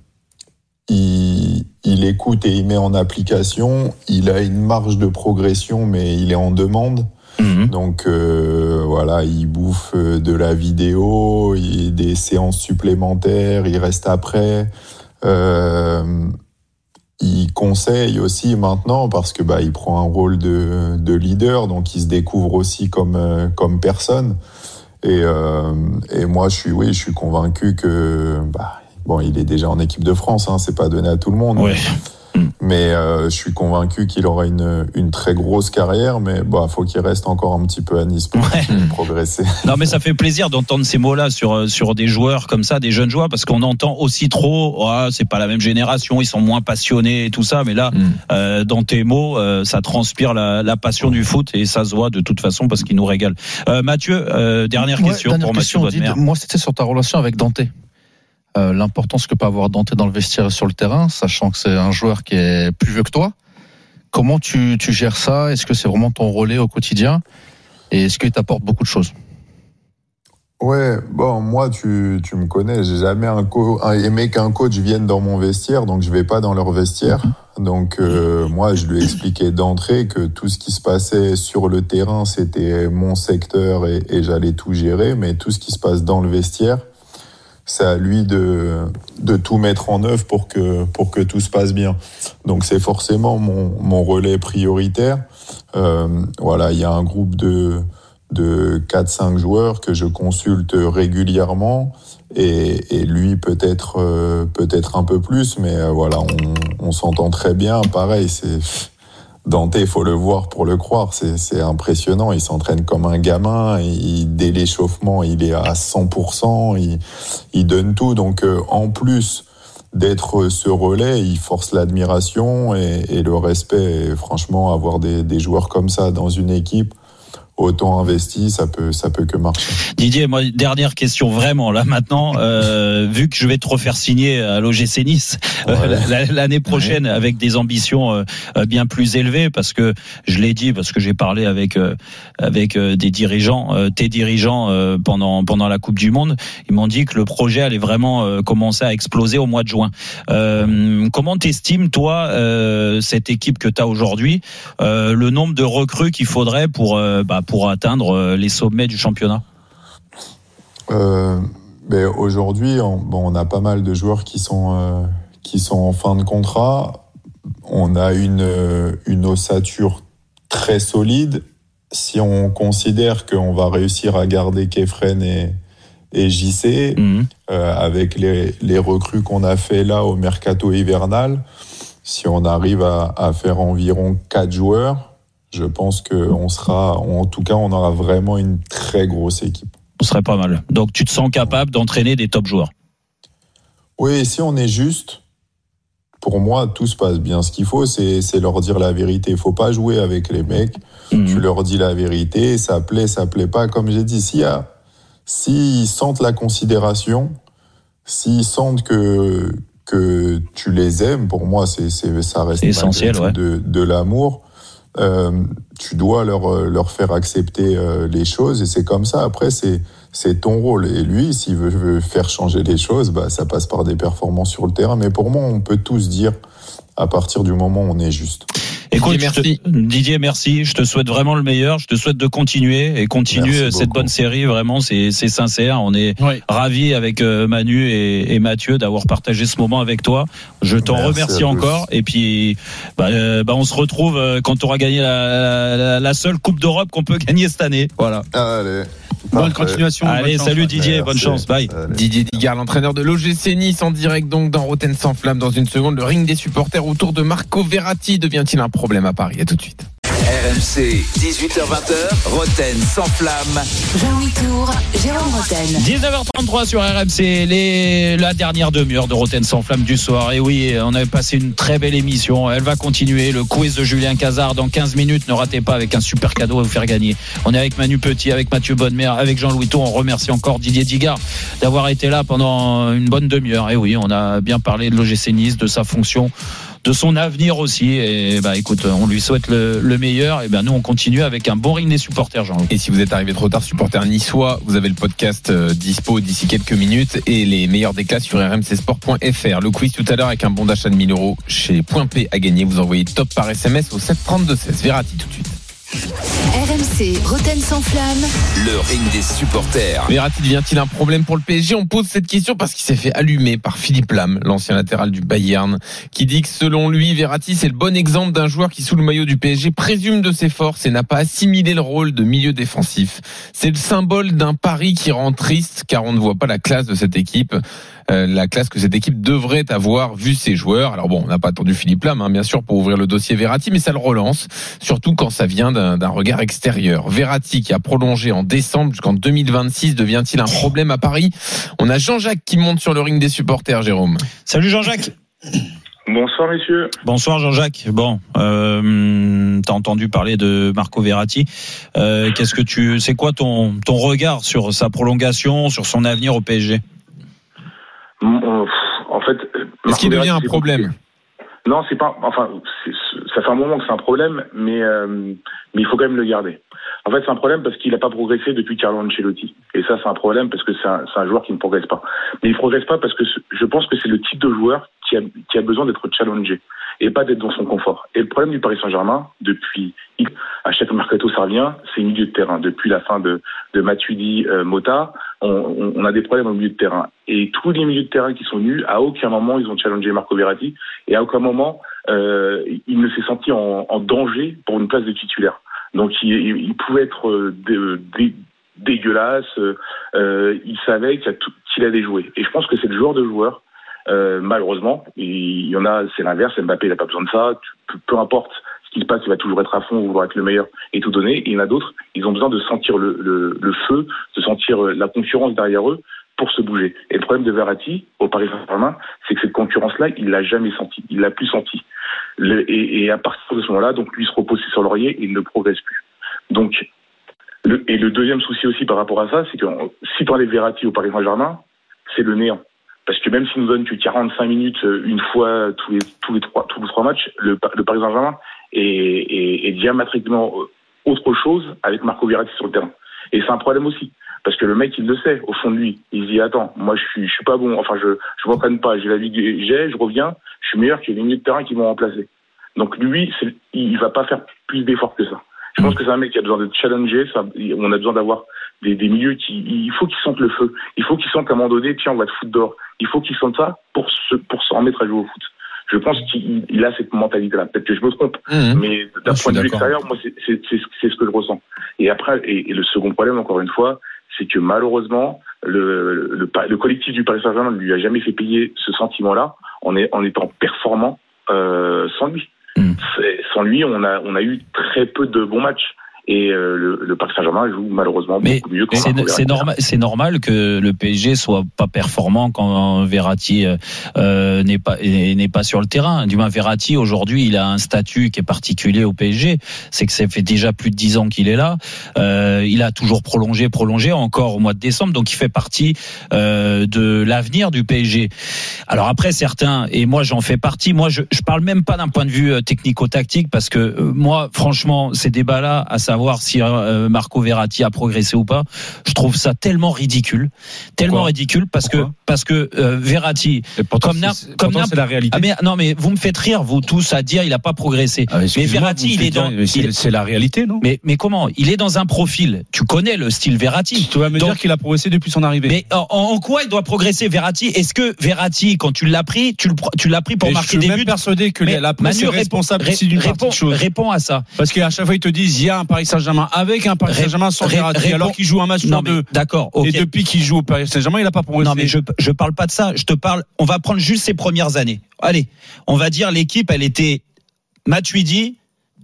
il, il écoute et il met en application. Il a une marge de progression, mais il est en demande. Mmh. Donc euh, voilà, il bouffe de la vidéo, il des séances supplémentaires, il reste après. Euh, il conseille aussi maintenant parce que bah il prend un rôle de de leader, donc il se découvre aussi comme euh, comme personne. Et euh, et moi je suis oui, je suis convaincu que bah bon, il est déjà en équipe de France, hein, c'est pas donné à tout le monde. Ouais. Mais euh, je suis convaincu qu'il aura une, une très grosse carrière, mais bah, faut qu'il reste encore un petit peu à Nice pour ouais. progresser. Non, mais ça fait plaisir d'entendre ces mots-là sur sur des joueurs comme ça, des jeunes joueurs, parce qu'on entend aussi trop, oh, c'est pas la même génération, ils sont moins passionnés et tout ça, mais là, mm. euh, dans tes mots, euh, ça transpire la, la passion du foot et ça se voit de toute façon parce qu'ils nous régalent. Euh, Mathieu, euh, dernière ouais, question dernière pour question, Mathieu Bodmer. Moi, c'était sur ta relation avec Dante. Euh, l'importance que peut avoir Dante dans le vestiaire et sur le terrain, sachant que c'est un joueur qui est plus vieux que toi. Comment tu, tu gères ça ? Est-ce que c'est vraiment ton relais au quotidien ? Et est-ce qu'il t'apporte beaucoup de choses ? Ouais, bon, moi, tu, tu me connais, j'ai jamais un co- aimé qu'un coach vienne dans mon vestiaire, donc je vais pas dans leur vestiaire. Donc, euh, moi, je lui ai expliqué d'entrée que tout ce qui se passait sur le terrain, c'était mon secteur et, et j'allais tout gérer, mais tout ce qui se passe dans le vestiaire, c'est à lui de, de tout mettre en œuvre pour que, pour que tout se passe bien. Donc, c'est forcément mon, mon relais prioritaire. Euh, voilà, il y a un groupe de, de quatre cinq joueurs que je consulte régulièrement et, et lui peut-être euh, peut-être un peu plus, mais euh, voilà, on, on s'entend très bien. Pareil, c'est Dante, il faut le voir pour le croire, c'est, c'est impressionnant, il s'entraîne comme un gamin, il, dès l'échauffement il est à cent pour cent, il, il donne tout, donc euh, en plus d'être ce relais, il force l'admiration et, et le respect, et franchement avoir des, des joueurs comme ça dans une équipe autant investi, ça peut, ça peut que marcher. Didier, moi, dernière question, vraiment, là, maintenant, euh, vu que je vais te refaire signer à l'O G C Nice, ouais. euh, l'année prochaine, ouais. avec des ambitions euh, bien plus élevées, parce que, je l'ai dit, parce que j'ai parlé avec, euh, avec euh, des dirigeants, euh, tes dirigeants, euh, pendant, pendant la Coupe du Monde, ils m'ont dit que le projet allait vraiment euh, commencer à exploser au mois de juin. Euh, comment t'estimes, toi, euh, cette équipe que t'as aujourd'hui, euh, le nombre de recrues qu'il faudrait pour, euh, bah, pour atteindre les sommets du championnat? euh, mais Aujourd'hui, on, bon, on a pas mal de joueurs qui sont, euh, qui sont en fin de contrat. On a une, une ossature très solide. Si on considère qu'on va réussir à garder Kefren et, et J C, mmh. euh, avec les, les recrues qu'on a fait là au mercato hivernal, si on arrive à, à faire environ quatre joueurs, je pense qu'on sera, en tout cas, on aura vraiment une très grosse équipe. On serait pas mal. Donc, tu te sens capable d'entraîner des top joueurs? Oui, si on est juste, pour moi, tout se passe bien. Ce qu'il faut, c'est, c'est leur dire la vérité. Il faut pas jouer avec les mecs. Mmh. Tu leur dis la vérité, ça plaît, ça plaît pas. Comme j'ai dit, s'il y a, s'ils sentent la considération, s'ils sentent que, que tu les aimes, pour moi, c'est, c'est, ça reste c'est essentiel, ouais. de, de l'amour. Euh, tu dois leur leur faire accepter euh, les choses et c'est comme ça. Après, c'est c'est ton rôle. Et lui, s'il veut, veut faire changer les choses, bah ça passe par des performances sur le terrain. Mais pour moi, on peut tous dire à partir du moment où on est juste. Écoute, Didier, merci. Te, Didier, merci. Je te souhaite vraiment le meilleur. Je te souhaite de continuer et continuer cette bonne série. Vraiment, c'est, c'est sincère. On est oui. ravis avec Manu et, et Mathieu d'avoir partagé ce moment avec toi. Je t'en merci remercie encore. Et puis, bah, euh, bah, on se retrouve quand tu auras gagné la, la, la seule Coupe d'Europe qu'on peut gagner cette année. Voilà. Allez. Bonne continuation. Allez, bonne salut chance, Didier, bonne chance. Bye. Allez. Didier Digard, l'entraîneur de l'O G C Nice, en direct donc dans Rotten sans flamme. Dans une seconde, le ring des supporters autour de Marco Verratti devient-il un problème à Paris? À tout de suite. R M C, dix-huit heures vingt, Rotten sans flamme. Jean-Louis Tour, Jérôme Rotten. dix-neuf heures trente-trois sur R M C, les... la dernière demi-heure de Rotten sans flamme du soir. Et oui, on avait passé une très belle émission. Elle va continuer. Le quiz de Julien Cazard dans quinze minutes. Ne ratez pas, avec un super cadeau à vous faire gagner. On est avec Manu Petit, avec Mathieu Bonnemer, avec Jean-Louis Tour. On remercie encore Didier Digard d'avoir été là pendant une bonne demi-heure. Et oui, on a bien parlé de l'O G C Nice, de sa fonction, de son avenir aussi. Et bah écoute, on lui souhaite le, le meilleur. Et ben nous on continue avec un bon ring des supporters, Jean. Et si vous êtes arrivé trop tard, supporter niçois, vous avez le podcast euh, dispo d'ici quelques minutes et les meilleurs des classes sur r m c sport point f r. Le quiz tout à l'heure avec un bon d'achat de mille euros chez Point P à gagner. Vous envoyez top par S M S au sept trente-deux seize. Verratti tout de suite. R M C, Rotten sans flamme. Le ring des supporters. Verratti devient-il un problème pour le P S G? On pose cette question parce qu'il s'est fait allumer par Philippe Lam, l'ancien latéral du Bayern, qui dit que selon lui, Verratti, c'est le bon exemple d'un joueur qui, sous le maillot du P S G, présume de ses forces et n'a pas assimilé le rôle de milieu défensif. C'est le symbole d'un pari qui rend triste car on ne voit pas la classe de cette équipe. Euh, la classe que cette équipe devrait avoir vu ses joueurs. Alors bon, on n'a pas attendu Philippe Lam, hein, bien sûr, pour ouvrir le dossier Verratti, mais ça le relance, surtout quand ça vient d'un, d'un regard extérieur. Verratti, qui a prolongé en décembre jusqu'en deux mille vingt-six, devient-il un problème à Paris? On a Jean-Jacques qui monte sur le ring des supporters, Jérôme. Salut Jean-Jacques. Bonsoir messieurs. Bonsoir Jean-Jacques. Bon, euh, t'as entendu parler de Marco Verratti. Euh, qu'est-ce que tu, c'est quoi ton ton regard sur sa prolongation, sur son avenir au P S G? En fait, est-ce qu'il devient un problème? Non, c'est pas. Enfin, c'est, ça fait un moment que c'est un problème, mais euh, mais il faut quand même le garder. En fait, c'est un problème parce qu'il n'a pas progressé depuis Carlo Ancelotti. Et ça, c'est un problème parce que c'est un, c'est un joueur qui ne progresse pas. Mais il ne progresse pas parce que je pense que c'est le type de joueur qui a, qui a besoin d'être challengé et pas d'être dans son confort. Et le problème du Paris Saint-Germain, depuis à chaque mercato ça revient, c'est le milieu de terrain. Depuis la fin de, de Matuidi, euh, Mota, on, on, on a des problèmes au milieu de terrain. Et tous les milieux de terrain qui sont venus, à aucun moment ils ont challengé Marco Verratti et à aucun moment euh, il ne s'est senti en, en danger pour une place de titulaire. Donc il, il pouvait être dé, dé, dégueulasse, euh, il savait qu'il, a tout, qu'il allait jouer. Et je pense que c'est le joueur de joueur. Euh, malheureusement, il y en a, c'est l'inverse. Mbappé, il n'a pas besoin de ça. Peu, peu importe ce qui se passe, il va toujours être à fond, vouloir être le meilleur et tout donner. Et il y en a d'autres, ils ont besoin de sentir le, le, le feu, de sentir la concurrence derrière eux pour se bouger. Et le problème de Verratti au Paris Saint-Germain, c'est que cette concurrence-là, il l'a jamais senti, il l'a plus senti. Le, et, et à partir de ce moment-là, donc lui se repose sur laurier et il ne progresse plus. Donc, le, et le deuxième souci aussi par rapport à ça, c'est que si tu enlèves Verratti au Paris Saint-Germain, c'est le néant. Parce que même s'il nous donne que quarante-cinq minutes une fois tous les tous les trois tous les trois matchs, le, le Paris Saint-Germain est, est, est diamétralement autre chose avec Marco Verratti sur le terrain. Et c'est un problème aussi, parce que le mec il le sait au fond de lui. Il se dit attends, moi je suis je suis pas bon, enfin je je m'entraîne pas, j'ai la vie que j'ai, je reviens, je suis meilleur que les milieux de terrain qui vont remplacer. Donc lui, c'est, il va pas faire plus d'efforts que ça. Je pense que c'est un mec qui a besoin de challenger. Ça, on a besoin d'avoir des, des milieux qui, il faut qu'ils sentent le feu. Il faut qu'ils sentent qu'à un moment donné, tiens, on va te foutre dehors. Il faut qu'ils sentent ça pour se, pour se remettre à jouer au foot. Je pense qu'il il a cette mentalité-là. Peut-être que je me trompe, mmh. mais d'un point de vue extérieur, moi, c'est, c'est, c'est, c'est ce que je ressens. Et après, et, et le second problème, encore une fois, c'est que malheureusement, le, le, le, le collectif du Paris Saint-Germain ne lui a jamais fait payer ce sentiment-là en, est, en étant performant euh, sans lui. Mmh. Sans lui, on a, on a eu très peu de bons matchs. Et euh, le, le Paris Saint-Germain joue malheureusement mais beaucoup mieux. C'est, c'est, normal, c'est normal que le P S G soit pas performant quand Verratti euh, n'est pas n'est pas sur le terrain. Du moins, Verratti aujourd'hui, il a un statut qui est particulier au P S G. C'est que ça fait déjà plus de dix ans qu'il est là. Euh, il a toujours prolongé, prolongé encore au mois de décembre. Donc, il fait partie euh, de l'avenir du P S G. Alors après, certains et moi, j'en fais partie. Moi, je, je parle même pas d'un point de vue technico-tactique parce que euh, moi, franchement, ces débats-là, à savoir savoir si euh, Marco Verratti a progressé ou pas, je trouve ça tellement ridicule, tellement Pourquoi ridicule parce Pourquoi que parce que euh, Verratti, pourtant, comme c'est, comme c'est la réalité. Ah mais non mais vous me faites rire vous tous à dire il a pas progressé. Ah, mais Verratti, il est dans, c'est, il, c'est la réalité, non? Mais mais comment? Il est dans un profil. Tu connais le style Verratti. Tu vas me Donc, dire qu'il a progressé depuis son arrivée. Mais en, en quoi il doit progresser Verratti? Est-ce que Verratti, quand tu l'as pris, tu, le, tu l'as pris pour et marquer des buts? Je suis même persuadé que mais la presse est responsable ré, d'une réponds, partie de choses. Réponds à ça. Parce qu'à chaque fois ils te disent il y a un Paris Saint-Germain avec un Paris Saint-Germain sans Verratti, alors qu'il joue un match sur deux. D'accord. Okay. Et depuis qu'il joue au Paris Saint-Germain, il n'a pas progressé. Non, mais je je parle pas de ça. Je te parle. On va prendre juste ses premières années. Allez, on va dire l'équipe, elle était Matuidi,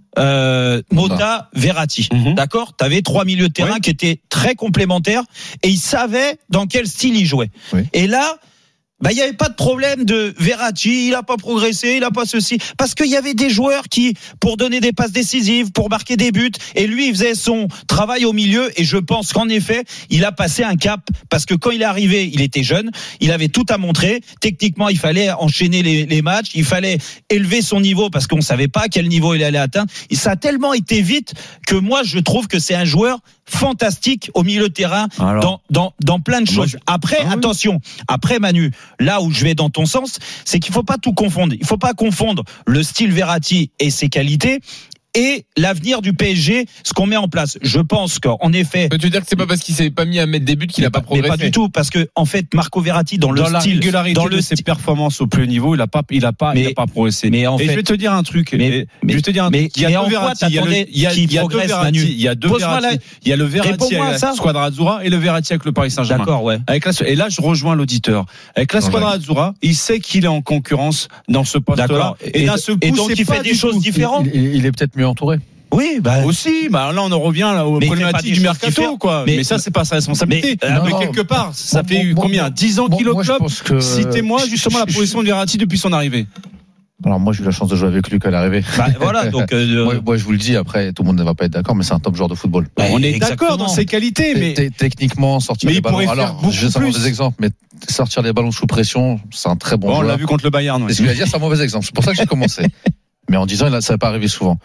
euh, Mota, Verratti. Mm-hmm. D'accord. T'avais trois milieux de terrain oui. qui étaient très complémentaires et ils savaient dans quel style ils jouaient. Oui. Et là. Bah, il y avait pas de problème de Verratti, il a pas progressé, il a pas ceci. Parce qu'il y avait des joueurs qui, pour donner des passes décisives, pour marquer des buts, et lui, il faisait son travail au milieu, et je pense qu'en effet, il a passé un cap, parce que quand il est arrivé, il était jeune, il avait tout à montrer. Techniquement, il fallait enchaîner les, les matchs, il fallait élever son niveau, parce qu'on savait pas à quel niveau il allait atteindre. Et ça a tellement été vite que moi, je trouve que c'est un joueur fantastique au milieu de terrain, Alors, dans, dans, dans plein de choses. Moi, après, ah oui. attention, après Manu, là où je vais dans ton sens, c'est qu'il faut pas tout confondre. Il faut pas confondre le style Verratti et ses qualités et l'avenir du P S G, ce qu'on met en place. Je pense qu'en effet. Tu veux dire que c'est pas parce qu'il s'est pas mis à mettre des buts qu'il a pas progressé? Mais pas du tout, parce que en fait, Marco Verratti dans, dans le la style, régularité dans de le ses sti- performances au plus haut niveau, il a pas, il a pas, mais, il a pas progressé. Mais en et fait, je vais te dire un truc. Mais, mais je vais te dire un mais, truc. Il y a deux Verratti. Il y a le, il y a, il y a deux Verratti. Il y a deux Verratti. Il y a le Verratti avec la Squadra Azzurra et le Verratti avec le Paris Saint-Germain. D'accord, ouais. Avec la, et là, je rejoins l'auditeur. Avec la Squadra Azzurra, il sait qu'il est en concurrence dans ce poste-là. Et d'un seul coup, il fait des choses différentes. Il est peut-être mieux entouré. Oui, bah aussi. Bah là, on en revient là, aux problématiques du mercato, quoi. Mais, mais ça, c'est pas sa responsabilité. Mais, euh, mais quelque part, ça bon, fait bon, combien, dix ans bon, qu'il est au club. Que... Citez-moi justement la position de Verratti depuis son arrivée. Alors moi, j'ai eu la chance de jouer avec lui à l'arrivée. Bah, voilà. Donc, euh, moi, moi, je vous le dis. Après, tout le monde ne va pas être d'accord, mais c'est un top joueur de football. Bah, on est exactement. d'accord dans ses qualités, mais T- techniquement, sortir mais les ballons. Alors, je vais plus. des exemples, mais sortir les ballons sous pression, c'est un très bon, bon joueur. On l'a vu contre le Bayern. Ouais. Ce que je veux dire, c'est un mauvais exemple. C'est pour ça que j'ai commencé. Mais en disant, ça va pas arriver souvent.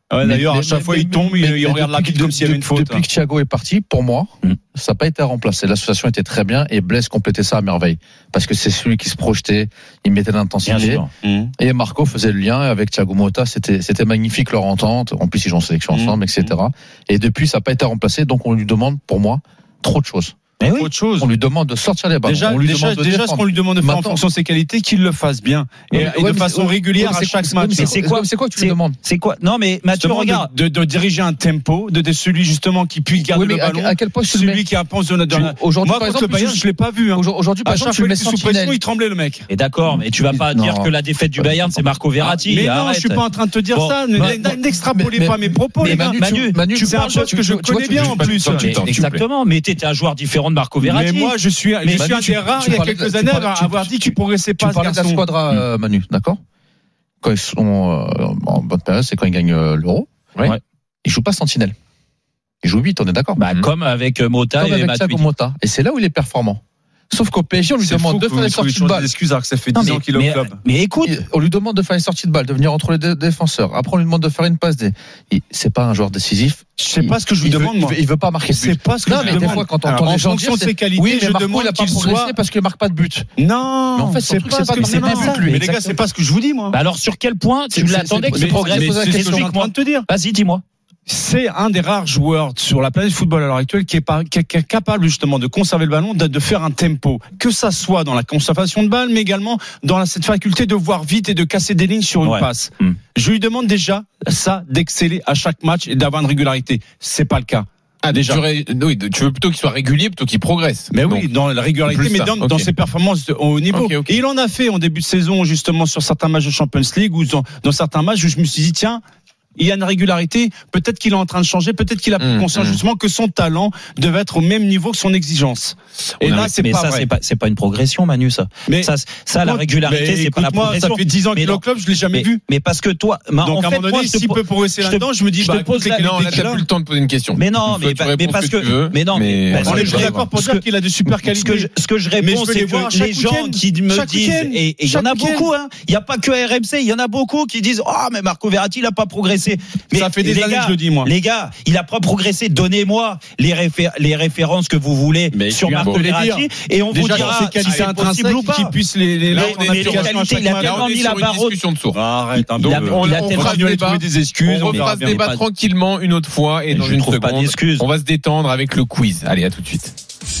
Ouais, d'ailleurs, à chaque mais, fois, mais, il tombe, mais, il, il regarde l'arbitre comme s'il y avait une faute. Depuis que Thiago est parti, pour moi, mm. ça n'a pas été remplacé. L'association était très bien et Blaise complétait ça à merveille. Parce que c'est celui qui se projetait, il mettait l'intensité. Mm. Et Marco faisait le lien avec Thiago Motta. C'était, c'était magnifique leur entente. En plus, ils jouent en sélection ensemble, mm. et cetera. Et depuis, ça n'a pas été remplacé. Donc, on lui demande, pour moi, trop de choses. Mais oui. Autre chose. On lui demande de sortir les ballons. Déjà, on lui déjà, demande de déjà ce qu'on lui demande de faire Maintenant, en fonction de ses qualités, qu'il le fasse bien et, ouais, et ouais, de façon ouais, régulière ouais, à chaque match. Mais c'est quoi, c'est quoi que tu lui demandes? C'est quoi? Non, mais Mathieu, regarde, de, de, de diriger un tempo, de, de celui justement qui puisse garder oui, le ballon. À, à quel point tu celui qui avance de notre. Aujourd'hui, moi, par contre exemple, le Bayern, je l'ai pas vu. Hein. Aujourd'hui, par exemple, tu le mets sous pression, il tremblait le mec. Et d'accord, mais tu vas pas dire que la défaite du Bayern, c'est Marco Verratti. Mais non, je suis pas en train de te dire ça. N'extrapolez pas mes propos, les gars. Manu, c'est un coach que je connais bien en plus. Exactement. Mais t'étais un joueur différent de Marco Verratti. Mais moi, je suis un des rares il y a quelques années à avoir dit qu'il progressait pas. Tu parlais de la squadra, euh, Manu, d'accord? Quand ils sont euh, en bonne période, c'est quand ils gagnent euh, l'Euro. Ouais. Ils jouent pas Sentinelle. Ils jouent huit, on est d'accord? Bah, mmh. Comme avec Motta comme et avec Thiago Motta. Et c'est là où il est performant. Sauf qu'au P S G, on lui c'est demande de faire les sorties de balle. Excuse, alors que ça fait dix ans qu'il est au club. Mais écoute, on lui demande de faire les sorties de balle, de venir entre les deux défenseurs. Après, on lui demande de faire une passe. Des... C'est pas un joueur décisif. Je sais pas ce que je lui demande, moi. Il veut pas marquer de but. C'est pas ce que je lui demande. Des fois, quand on entend les gens dire, de ses qualités, oui, mais je Marco, demande il a pas progressé parce qu'il marque pas de but. Non. Mais en fait, c'est pas ce que c'est pas but, lui. Mais les gars, c'est pas ce que je vous dis, moi. Alors, sur quel point tu l'attendais qu'il progresse? C'est ce que je suis en train de te dire. Vas-y, dis-moi. C'est un des rares joueurs sur la planète football à l'heure actuelle qui est, pas, qui est capable justement de conserver le ballon, de, de faire un tempo, que ça soit dans la conservation de balle, mais également dans la, cette faculté de voir vite et de casser des lignes sur une ouais. passe. Mmh. Je lui demande déjà ça, d'exceller à chaque match et d'avoir une régularité. C'est pas le cas. Ah, déjà. Tu, oui, tu veux plutôt qu'il soit régulier plutôt qu'il progresse. Mais donc, oui, dans la régularité, mais dans, okay. dans ses performances au haut niveau. Okay, okay. Et il en a fait en début de saison, justement, sur certains matchs de Champions League ou dans, dans certains matchs où je me suis dit, tiens, il y a une régularité, peut-être qu'il est en train de changer, peut-être qu'il a pris mmh, conscience mmh. justement que son talent devait être au même niveau que son exigence. Et là, c'est pas ça, vrai. c'est pas c'est pas une progression, Manu, ça. Mais ça, ça la régularité, c'est pas la progression. Ça fait dix ans qu'il est au club, je l'ai jamais mais, vu. Mais parce que toi, donc en à un moment donné, s'il peut progresser là-dedans, je me dis, bah, pose la non, là, t'as plus le temps de poser une question. Mais non, mais mais parce que, mais non, mais on est d'accord pour dire qu'il a de super qualités. Ce que je réponds, c'est que les gens qui me disent, et il y en a beaucoup, hein. Il y a pas que R M C, il y en a beaucoup qui disent, ah mais Marco Verratti, il a pas progressé. Mais des années que je le dis, moi. Les gars, il a pas progressé. Donnez-moi les, réfé- les références que vous voulez mais sur Marco Verratti et on déjà, vous dira si c'est possible ou pas. Qui puisse les, les là, mais, mais les qualités, il a tellement mis la barre haute. Arrête, il a, on, il a on tellement mis trouver des excuses. On refera ce débat tranquillement une autre fois et dans une seconde, on va se détendre avec le quiz. Allez, à tout de suite.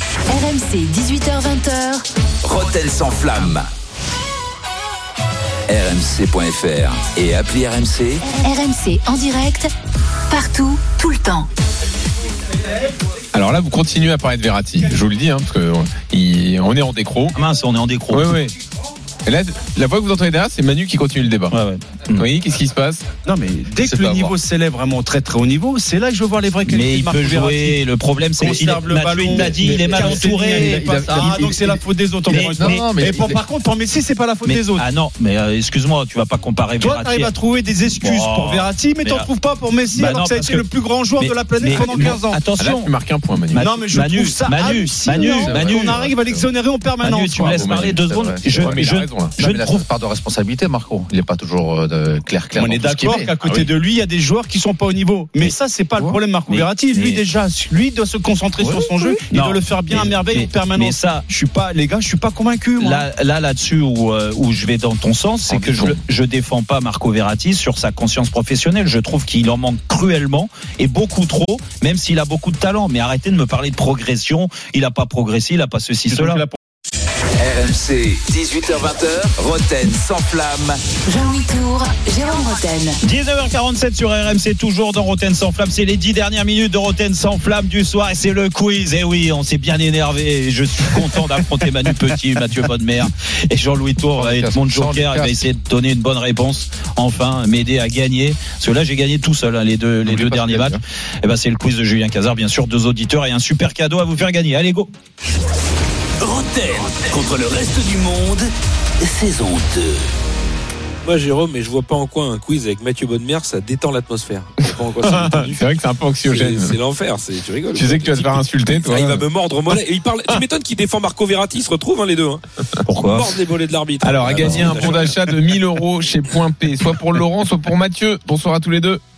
R M C, dix-huit heures vingt. Rotten sans flamme. R M C point F R et appli R M C. R M C en direct, partout, tout le temps. Alors là, vous continuez à parler de Verratti. Je vous le dis, hein, parce que il, on est en décro. Ah mince, on est en décro. Oui, oui. Et là, la voix que vous entendez derrière, c'est Manu qui continue le débat. Ouais, ouais. Vous voyez, qu'est-ce qui se passe? Non, mais dès que le niveau s'élève vraiment très très haut niveau, c'est là que je veux voir les vraies qualités. Mais il peut jouer. Le problème, c'est qu'il le ballon. Il l'a dit, il est mal entouré. Ah, donc c'est la faute des autres. Mais par contre, pour Messi, c'est pas la faute des autres. Ah non, mais excuse-moi, tu vas pas comparer Verratti. Toi, t'arrives à trouver des excuses pour Verratti, mais t'en trouves pas pour Messi, alors que ça a été le plus grand joueur de la planète pendant quinze ans. Attention, tu marques un point, Manu. Non, mais je trouve ça hallucinant. On arrive à l'exonérer en permanence. Manu, tu me laisses parler deux secondes. Je ne trouve pas de responsabilité, Marco. Il n'est pas toujours euh, clair, clair. On est d'accord qu'à côté ah oui. de lui, il y a des joueurs qui sont pas au niveau. Mais, mais ça, c'est pas le problème, Marco mais, Verratti. Lui, mais, déjà, lui doit se concentrer oui, sur son oui, jeu. Il non, doit le faire bien mais, à merveille mais, en permanence. Mais ça, je suis pas, les gars, je suis pas convaincu. Moi. Là, là, là-dessus où, euh, où je vais dans ton sens, c'est en que je, je défends pas Marco Verratti sur sa conscience professionnelle. Je trouve qu'il en manque cruellement et beaucoup trop, même s'il a beaucoup de talent. Mais arrêtez de me parler de progression. Il a pas progressé, il a pas ceci, cela. R M C, dix-huit heures vingt, Rotten sans flamme. Jean-Louis Tour, Jérôme Rotten. dix-neuf heures quarante-sept sur R M C, toujours dans Rotten sans flamme. C'est les dix dernières minutes de Rotten sans flamme du soir et c'est le quiz. Et oui, on s'est bien énervé. Je suis content d'affronter Manu Petit, Mathieu Bonnemer et Jean-Louis Tour va être mon joker. Il va essayer de donner une bonne réponse. Enfin, m'aider à gagner. Parce que là, j'ai gagné tout seul, hein, les deux, les deux derniers matchs. Et ben, c'est le quiz de Julien Cazard, bien sûr, deux auditeurs et un super cadeau à vous faire gagner. Allez, go! Rotten contre le reste du monde, saison deux. Moi, Jérôme, mais je vois pas en quoi un quiz avec Mathieu Bonnemer, ça détend l'atmosphère. C'est vrai que c'est un peu anxiogène. C'est, c'est l'enfer, c'est, tu rigoles. Tu sais que tu vas te faire insulter, toi. Ah, il va me mordre au mollet. Et il parle, tu m'étonnes qu'il défend Marco Verratti, ils se retrouvent, hein, les deux, hein. Pourquoi? Mordre les mollets de l'arbitre. Alors, à gagner un bon d'achat de mille euros chez Point P, soit pour Laurent, soit pour Mathieu. Bonsoir à tous les deux.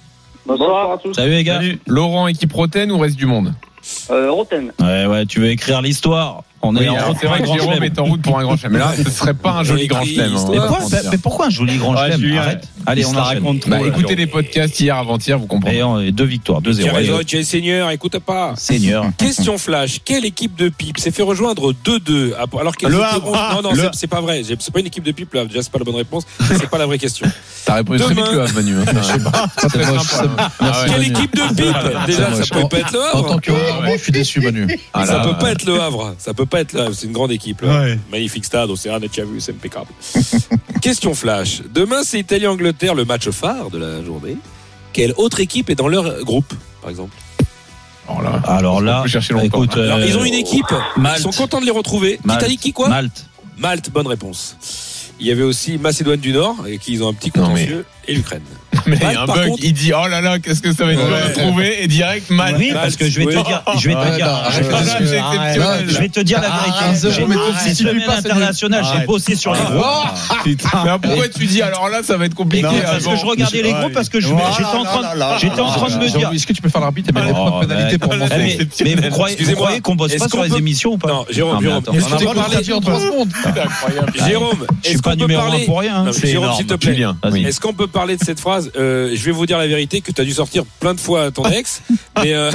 Bonsoir à tous. Salut les gars. Salut. Laurent, équipe Roten ou reste du monde? Euh, Roten. Ouais, ouais, tu veux écrire l'histoire. On est oui, en route c'est pour un vrai que grand Jérôme chelem. est en route pour un grand chelem. Mais là, ce serait pas un joli grand chelem. Hein, mais, pourquoi, mais, mais pourquoi un joli grand ouais, chelem? Julien, Arrête. Allez, on la raconte. Bah, écoutez les podcasts hier, avant-hier, vous comprenez. Et on est deux victoires, deux zéro. Tu as raison, tu es seigneur, écoute pas. Seigneur. Question flash. Quelle équipe de pipe s'est fait rejoindre deux deux alors qu'elle Le était Havre. onze Non, non, Le- c'est, c'est pas vrai. C'est pas une équipe de pipe là. Déjà, c'est pas la bonne réponse. C'est pas la vraie question. T'as répondu très vite, le Havre, Manu. Hein. Je sais pas. C'est très sympa. Merci, Quelle Manu. équipe de pipe? Déjà, ça peut pas être le En tant Havre. que Havre, je suis déçu, Manu. Ah, Ça là, peut pas être le Havre. Ça peut pas être le Havre. C'est une grande équipe. Là. Ouais. Magnifique stade, Océane, tu as vu, c'est impeccable. Question flash. Demain, c'est Italie-Angleterre, le match phare de la journée. Quelle autre équipe est dans leur groupe, par exemple? Alors là, Alors là, on peut chercher longtemps. écoute, Alors, euh, ils ont une équipe. Malte. Ils sont contents de les retrouver. Malte. Italie qui quoi? Malte. Malte, bonne réponse. Il y avait aussi Macédoine du Nord, et qui ils ont un petit Non, contentieux, et l'Ukraine. mais il y Malte, a un par bug, contre- il dit oh là là, qu'est-ce que ça va être Ouais. dur à trouver et direct mal. Oui, parce que je vais te Oui. dire, je vais te Ouais, dire, non, je arrête, vais te arrête, dire- c'est arrête, exceptionnel. arrête. je vais te dire la Arrête, vérité. zéro, J'ai mais bossé si tu semaine dis pas, c'est internationale, nul. j'ai bossé sur les groupes. Mais pourquoi tu dis alors là, ça va être compliqué? Non, parce avant que je regardais les Ouais. groupes parce que je- Voilà, j'étais en train là, là, de, j'étais en train de me dire. Est-ce que tu peux faire l'arbitre et mettre des Oh, points de pénalité pour mais- mon mais, mais vous croyez, vous Excusez-moi, croyez qu'on bosse est-ce pas qu'on sur les peut- émissions ou pas? Non, Jérôme, Non, mais Jérôme, attends. est-ce On qu'on a peut pas parler en trois secondes. Jérôme, Je suis est-ce pas qu'on peut numéro un parler pour rien. Non, mais C'est Jérôme, énorme. s'il te plaît. Julien, Vas-y. oui. Est-ce qu'on peut parler de cette phrase euh, Je vais vous dire la vérité que tu as dû sortir plein de fois à ton ex, mais euh,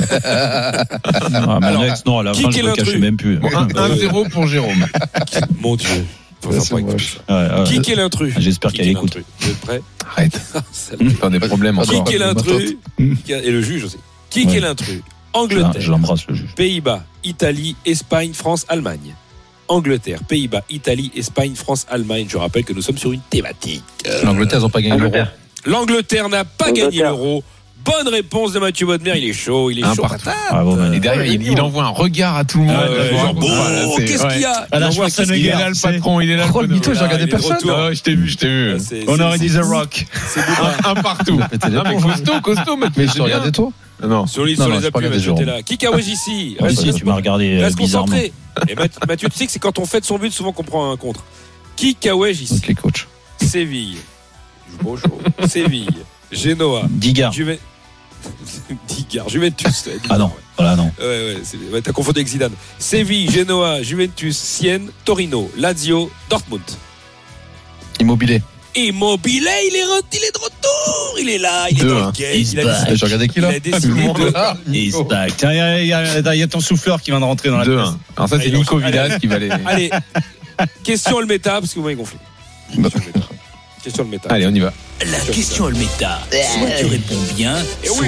Ah, mon Alors, ex, non, à la qui fin, est je me l'intrus cachais même plus. Bon, un zéro pour Jérôme. mon Dieu, faut faire c'est pas avec moche. tout ça. Ouais, ouais. Qui est l'intrus? J'espère Qui qu'elle est écoute. l'intrus Vous êtes prêts? Arrête. Celle-là. Pas des problèmes Pas Qui encore. de- est l'intrus Qui a- Et le juge aussi. Qui Ouais. est l'intrus? Ah, Angleterre, je l'embrasse, le juge. Pays-Bas, Italie, Espagne, France, Allemagne. Angleterre, Pays-Bas, Italie, Espagne, France, Allemagne. Je rappelle que nous sommes sur une thématique. L'Angleterre, ils n'ont pas gagné l'euro. Angleterre. L'Angleterre n'a pas Angleterre. gagné l'euro. Bonne réponse de Mathieu Bodmer. Il est chaud, il est Un chaud. partout. patate. Bravo, Manu. Et derrière, il, il envoie un regard à tout le monde. Ah ouais, Genre, genre, bon, voilà, c'est- qu'est-ce ouais. qu'il y a Ah, là, Il je envoie pense que qu'est-ce le Il qu'il y est a là le c'est- patron, il est là le Oh, le bonhomme. mytho, j'ai regardé il est de personne. retour. Ah, je t'ai vu, je t'ai vu. Ah, c'est- On c'est- aurait dit The Rock. C'est Booba. Un, un partout. Péter les Non, mais plombs. costaud, costaud, mais Mais je te regardais toi. Non. Sur les, Non, sur non, les j'ai pas appuis, regardé Mathieu, t'es Jérôme. là. Kikawej ici. Moi Reste, aussi, tu m'as regardé euh, reste bizarrement. concentré. Et Mathieu, Mathieu, tu sais que c'est quand on fait de son but, souvent qu'on prend un contre. Kikawej ici. Ok, coach. Séville. Beau chaud. Séville. Genoa. Diga. Juve... Digar. Juventus. Ah non, voilà, non. Ouais, ouais, c'est- ouais, t'as confondu avec Zidane. Séville, Genoa, Juventus, Sienne, Torino, Lazio, Dortmund. Immobilier. Immobile, il est, re- il est de retour. Il est là, il est Deux, dans hein. le game. He's Il a, back. décidé- J'ai regardé qui il là a décidé de... He's back. Tiens, il y a, il y a- il y a ton souffleur qui vient de rentrer dans la deux pièce. un. Alors ça, c'est Allez, Nico allez. Villas qui va les... Allez, question le méta, parce que vous m'avez gonflé. Question le méta. Question le méta. Allez, on y va. La question le méta. Soit tu réponds bien, soit.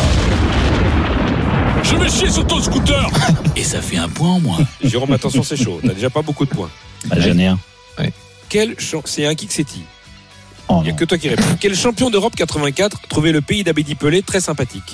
Je vais chier sur ton scooter. Et ça fait un point en moins. Jérôme, attention, c'est chaud. T'as déjà pas beaucoup de points. Bah, j'en ai un. Quel champ... C'est un Kiksetti. Oh, Il n'y a non. que toi qui réponds. Quel champion d'Europe quatre-vingt-quatre trouvait le pays d'Abedi Pelé très sympathique?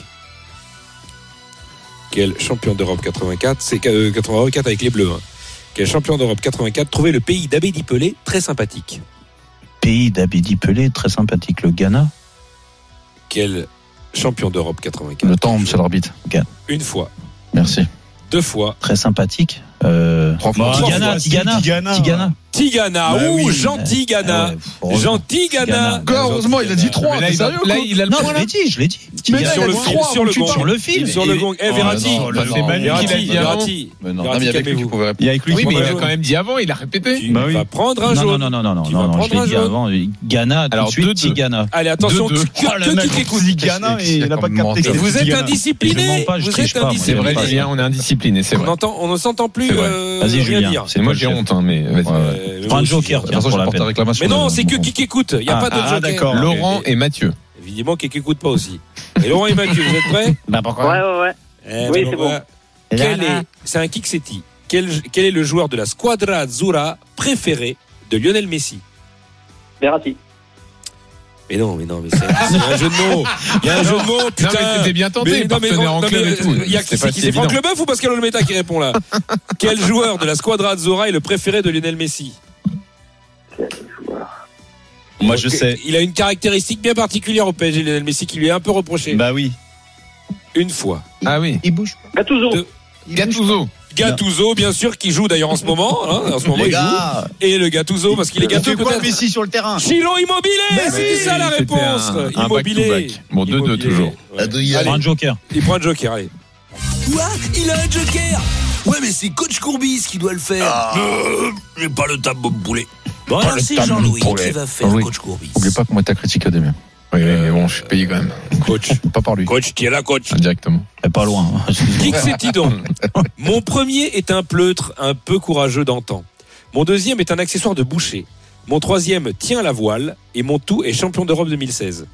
Quel champion d'Europe quatre-vingt-quatre? C'est euh, quatre-vingt-quatre avec les Bleus. Hein. Quel champion d'Europe quatre-vingt-quatre trouvait le pays d'Abedi Pelé très sympathique? Pays d'Abedi Pelé, très sympathique, le Ghana. Quel champion d'Europe quatre-vingt-quatre? Le temps, monsieur l'arbitre. Une fois, Merci. deux fois. Très sympathique. Euh... Trois fois. Bah, Tigana, fois, Tigana, Tigana. Tigana. Tigana, Bah ouh, oui. Jean Tigana. Ah ouais, heureusement. Jean Tigana. Quoi, heureusement, il a dit trois. Mais là, T'es il a- sérieux, là, quoi il a le Non, point je là. l'ai dit, je l'ai dit. Mais Tigana. Sur le trois, fil, sur le tu gong. parles. Sur le fil. Sur le gong. Eh, Oh, Verratti. non, Bah, non, c'est non, Manu qui l'a Verratti, dit avant. Verratti. Mais non, Verratti, mais il y avait qui calmez-vous. pouvait Il y a avec lui Oui, qui mais il parle. a quand même dit avant, il a répété. Tu Bah oui. vas prendre un Non, jaune. non, non, non, non, Tu non, vas non, je prendre un l'ai dit jaune. avant. Ghana, tout Alors, de suite, deux, deux. Tigana. Allez, attention, Deux, deux. que, Oh, que le mec qui t'écoute. dit Ghana et il n'a pas capté que Et c'était vous êtes Tigana. Je mens indiscipliné. pas, je Vous triche êtes pas, moi. C'est vrai, indiscipliné. Julien, on est indiscipliné, c'est On vrai. entend, on ne s'entend plus C'est vrai. euh, Vas-y, rien Julien. dire. C'est Et moi, toi, j'ai chef. honte, hein, mais vas-y. Ouais, ouais. Euh, mais Prends un moi aussi, joker, j'ai- tiens, façon, pour je la porte peine. réclamation. Mais non, là. c'est que qui écoute. Il n'y a Ah, pas d'autre ah, joker. d'accord. Laurent et Mathieu. Évidemment, qui écoute pas aussi. Et Laurent et Mathieu, vous êtes prêts? Bah, pourquoi? Ouais, ouais, ouais. Eh, Oui, ben, c'est on va- Quel est, c'est un Kiksetti. Quel, quel est le joueur de la Squadra Azzurra préféré de Lionel Messi? Verratti. Mais non, mais non, mais c'est c'est un jeu de mots. Il y a un jeu de mots, putain. Non, mais c'était bien tenté, Mais non, mais- partenaire en non, club mais, et tout. euh, il y a- C'était C'est pas qui? si C'est Franck évident. Leboeuf ou Pascal Olmeta qui répond là? Quel joueur de la Squadra Azzurra est le préféré de Lionel Messi? Moi, je sais. Il a une caractéristique bien particulière au P S G, Lionel Messi, qui lui est un peu reproché. Bah oui. Une fois, Ah oui. Il bouge pas. Gattuso. Deux. Gattuso. Gattuso, bien sûr, qui joue d'ailleurs en ce moment. Hein, en ce moment, Les il gars. joue. Et le Gattuso, parce qu'il est gâteux fait quoi peut-être. Messi sur le terrain? Chilo Immobilier, c'était ça la C'était réponse. un- un Immobilier. back-to-back. Bon, deux deux toujours. Ouais. Il prend un joker. Il prend un joker, allez. Quoi? Il a un joker? Ouais, mais c'est coach Courbis qui doit le faire. Euh, J'ai pas le temps, mon poulet. Bon, alors c'est Jean-Louis qui va faire Jean-Louis. coach Courbis. N'oublie pas comment t'as critiqué au début. Oui, oui, mais bon, je suis payé quand même. Coach. Pas par lui. Coach, qui est là, coach. Indirectement. C'est pas loin. Qui que c'est-il donc? Mon premier est un pleutre un peu courageux d'antan. Mon deuxième est un accessoire de boucher. Mon troisième tient la voile. Et mon tout est champion d'Europe deux mille seize.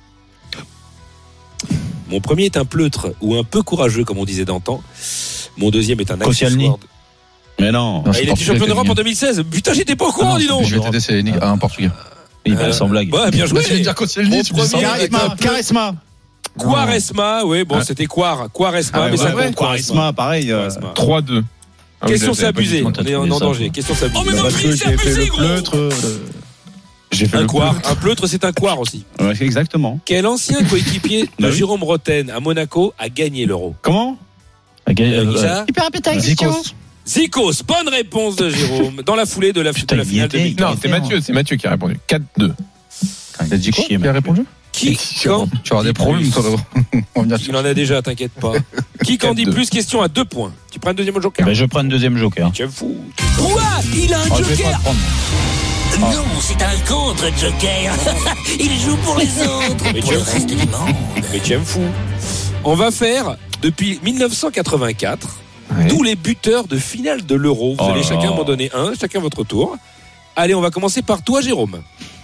Mon premier est un pleutre ou un peu courageux, comme on disait d'antan. Mon deuxième est un Koscielny. accessoire. De... Mais non. Non, Ah, c'est il était Portugais, champion d'Europe en Koscielny. deux mille seize. Putain, j'étais pas au courant, Ah non, dis donc. Je vais t'aider, c'est une- un portugais. Il va Euh, sans blague. Ouais, bien joué. Je vais dire Koscielny, Mon tu me dis ça. premier est un Charisma. pleutre. Charisma. Quaresma, oui, bon, c'était Quar, Quaresma, Ah, mais ouais, ça ouais. compte. Charisma, pareil. euh, Quaresma. trois deux. Ah, Question vous c'est avez pas abusé, dit. on est en, en danger. Question c'est abusé. Oh, mais non, Parce mais que c'est j'ai fait abusé, le gros. pleutre. euh, J'ai fait Un le quar, pleutre. un pleutre, c'est un quar aussi. Ouais, exactement. Quel ancien coéquipier de Bah oui. Jérôme Rotten à Monaco a gagné l'Euro? Comment? euh, Guichard Hyper répété. Zikos. Zikos, bonne réponse de Jérôme. Dans la foulée de la, Putain, de la il y finale était, de il Ligue. Non, c'est Mathieu, c'est Mathieu qui a répondu. quatre deux. Il a dit quoi? Chier, Qui a répondu? Qui, quand, Tu auras des problèmes, toi, là-bas. On vient il en a déjà, t'inquiète pas. Qui qu'en dit quatre deux. plus? Question à deux points. Tu prends un deuxième joker? Ben, je prends un deuxième joker. Tu es fou. Quoi? Il a un Oh, je vais pas joker? le prendre. Non, c'est un contre-joker. Il joue pour les autres, Mais pour tu le es fou. reste du monde. Mais tu es fou. On va faire, depuis dix-neuf cent quatre-vingt-quatre, Ouais. tous les buteurs de finale de l'Euro. Vous Oh allez là chacun là. m'en donner un, chacun votre tour. Allez, on va commencer par toi, Jérôme.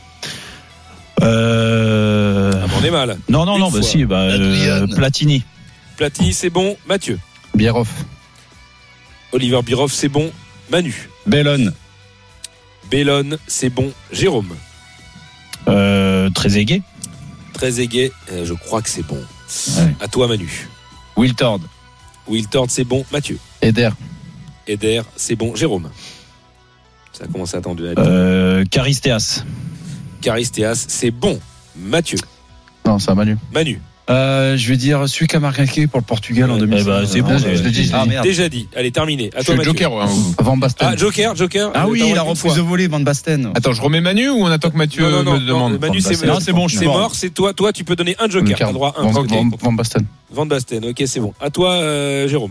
Euh... Ah, bon, on est mal. Non, non, Une non, bah fois. si, bah, euh, Adrian. Platini. Platini, c'est bon. Mathieu. Bierhoff. Oliver Bierhoff, c'est bon. Manu. Bellone. Bellone, c'est bon. Jérôme. Euh, Trezeguet. Trezeguet, euh, je crois que c'est bon. Ouais. À toi, Manu. Wiltord. Wiltord, c'est bon. Mathieu. Eder. Eder, c'est bon. Jérôme. Ça a commencé à attendre. Euh, Caristeas. Caristeas, c'est bon. Mathieu. Non, c'est un Manu. Manu. Euh, je vais dire celui qui a marqué pour le Portugal en Eh deux mille seize. ben, c'est bon, je l'ai dit, je l'ai Ah dit. merde. Déjà dit. Allez, terminé. À Je toi, suis le Mathieu. joker. Hein, vous- Van Basten. Ah, Joker, Joker. Ah Euh, oui, t'as la une reprise fois. de volée, Van Basten. Attends, je remets Manu ou on attend que Mathieu Non, non, non, me demande? non, Manu, Van c'est Basten. Non, c'est bon, je suis c'est mort. mort. C'est toi. Toi, tu peux donner un Joker. T'as le droit à un. Van, Ok. Van, Van Basten. Van Basten. Ok, c'est bon. À toi, euh, Jérôme.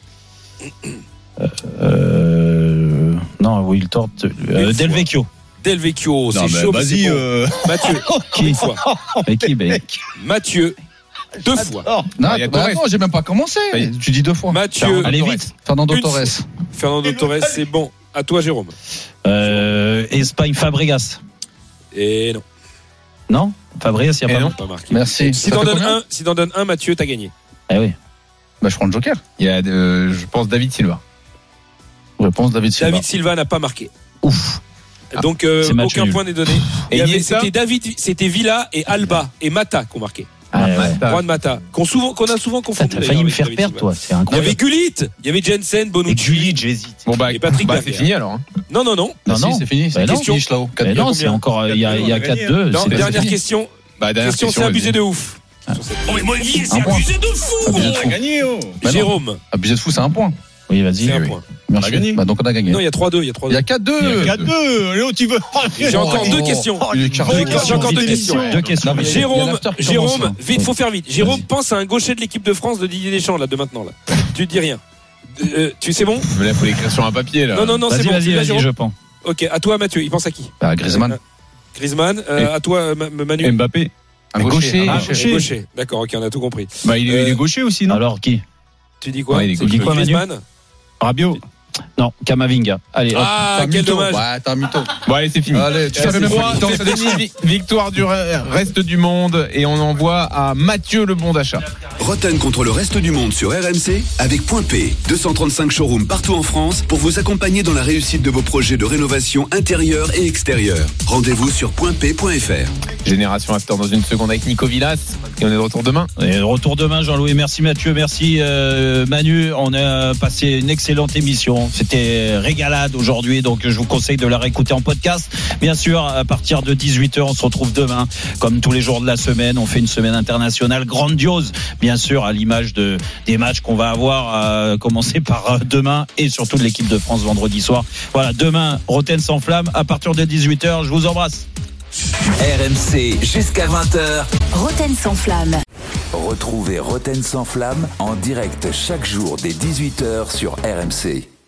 Euh, non, Wiltord. Euh, Une Del fois. Vecchio. Del Vecchio, c'est Non, mais chaud. mais vas-y. c'est bon. euh, Mathieu. Qui Une fois. Mais qui ben, Mathieu. Deux fois. Non, Ah, il y a bah, Torres. attends, j'ai même pas commencé. Oui. Tu dis deux fois. Mathieu. Allez vite. Fernando Une Torres. Fernando Torres, c'est bon. À toi, Jérôme. Euh, Espagne, Fabregas. Et non, Non Fabregas, il n'y a Et pas. non. pas marqué. Merci. Si Ça t'en fait donnes combien un, si t'en donnes un, Mathieu, t'as gagné. Eh oui. Bah, je prends le Joker. Il y a, euh, je pense, David Silva. Réponse David Silva. David Silva n'a pas marqué. Ouf. Donc euh, C'est match aucun nul. point n'est donné. Et Il y avait- Iniesta C'était David, c'était Villa et Alba et Mata qui ont marqué. Ah, ouais. Mata. Juan Mata, qu'on souvent, qu'on a souvent Ça, confondu. T'as d'ailleurs, failli me avec faire David perdre, Silva. toi. C'est Il y avait incroyable. Gullit, il y avait Jensen, Et Bonucci. Julie, j'hésite. Bon, bah, Et Patrick bah, Berger. c'est fini alors. hein. Non, non, non. Bah, Non, si, non. c'est fini. Bah, C'est non. question là-haut. Mais Quatre- non, c'est combien encore. Il y a, il y a quatre deux. Non, c'est- dernière fini. question. Bah, dernière Question, question. c'est abusé vas-y. de ouf. Ah. Oh, mais Olivier, c'est Un point. abusé de fou. Abusé de On a fou. gagné, oh. Bah non. Jérôme, Abusé de fou, c'est un point. Oui, vas-y. c'est un oui. point. Merci. a gagné. Bah, donc on a gagné. Non, il y a trois deux. Il y a trois Il y deux. a quatre Il y a deux. quatre deux. Léo, tu veux. J'ai encore Oh. deux questions. Oh, il est chargé. J'ai encore- j'ai encore deux Vite, questions. Deux questions. Non, mais- il y a Jérôme, l'after qui Jérôme, commence, là. vite, faut faire vite. Jérôme, Vas-y. pense à un gaucher de l'équipe de France de Didier Deschamps, là, de maintenant, là. Tu dis rien. Euh, tu sais bon? Mais là, faut l'écrire sur un papier, là. Non, non, non, c'est Vas-y, bon. vas-y, Tu l'as, vas-y, Jérôme je pense. Ok, à toi, Mathieu. Il pense à qui? Bah, Griezmann. Griezmann. Euh, à toi, euh, Ma- Manu. Mbappé. Un gaucher. Ah, un gaucher. Gaucher. D'accord, ok, on a tout compris. Bah, il est, Euh, il est gaucher aussi, non? Alors, qui Tu dis quoi? Ouais, il est C'est gaucher. qui, Quoi, Manu Griezmann? Rabiot. Non, Kamavinga. Allez, hop. Ah, T'as un quel mytho. dommage. Ouais, t'as un mytho. Bon, allez, c'est fini. Allez, tu Euh, savais c'est même trois, pas. Donc, Attends, c'est fini. Vi- Victoire du re- reste du monde et on envoie à Mathieu le bon d'achat. Roten contre le reste du monde sur R M C avec Point P. deux cent trente-cinq showrooms partout en France pour vous accompagner dans la réussite de vos projets de rénovation intérieure et extérieure. Rendez-vous sur point p point f r. Génération After dans une seconde avec Nico Villas. Et on est de retour demain. Et retour demain, Jean-Louis. Merci Mathieu, merci euh, Manu. On a passé une excellente émission. C'était régalade aujourd'hui, donc je vous conseille de la réécouter en podcast. Bien sûr, à partir de dix-huit heures, on se retrouve demain, comme tous les jours de la semaine. On fait une semaine internationale grandiose, bien sûr, à l'image de, des matchs qu'on va avoir, à commencer par demain et surtout de l'équipe de France vendredi soir. Voilà, demain, Roten sans flamme, à partir de dix-huit heures. Je vous embrasse. R M C jusqu'à vingt heures. Roten sans flamme. Retrouvez Roten sans flamme en direct chaque jour dès dix-huit heures sur R M C.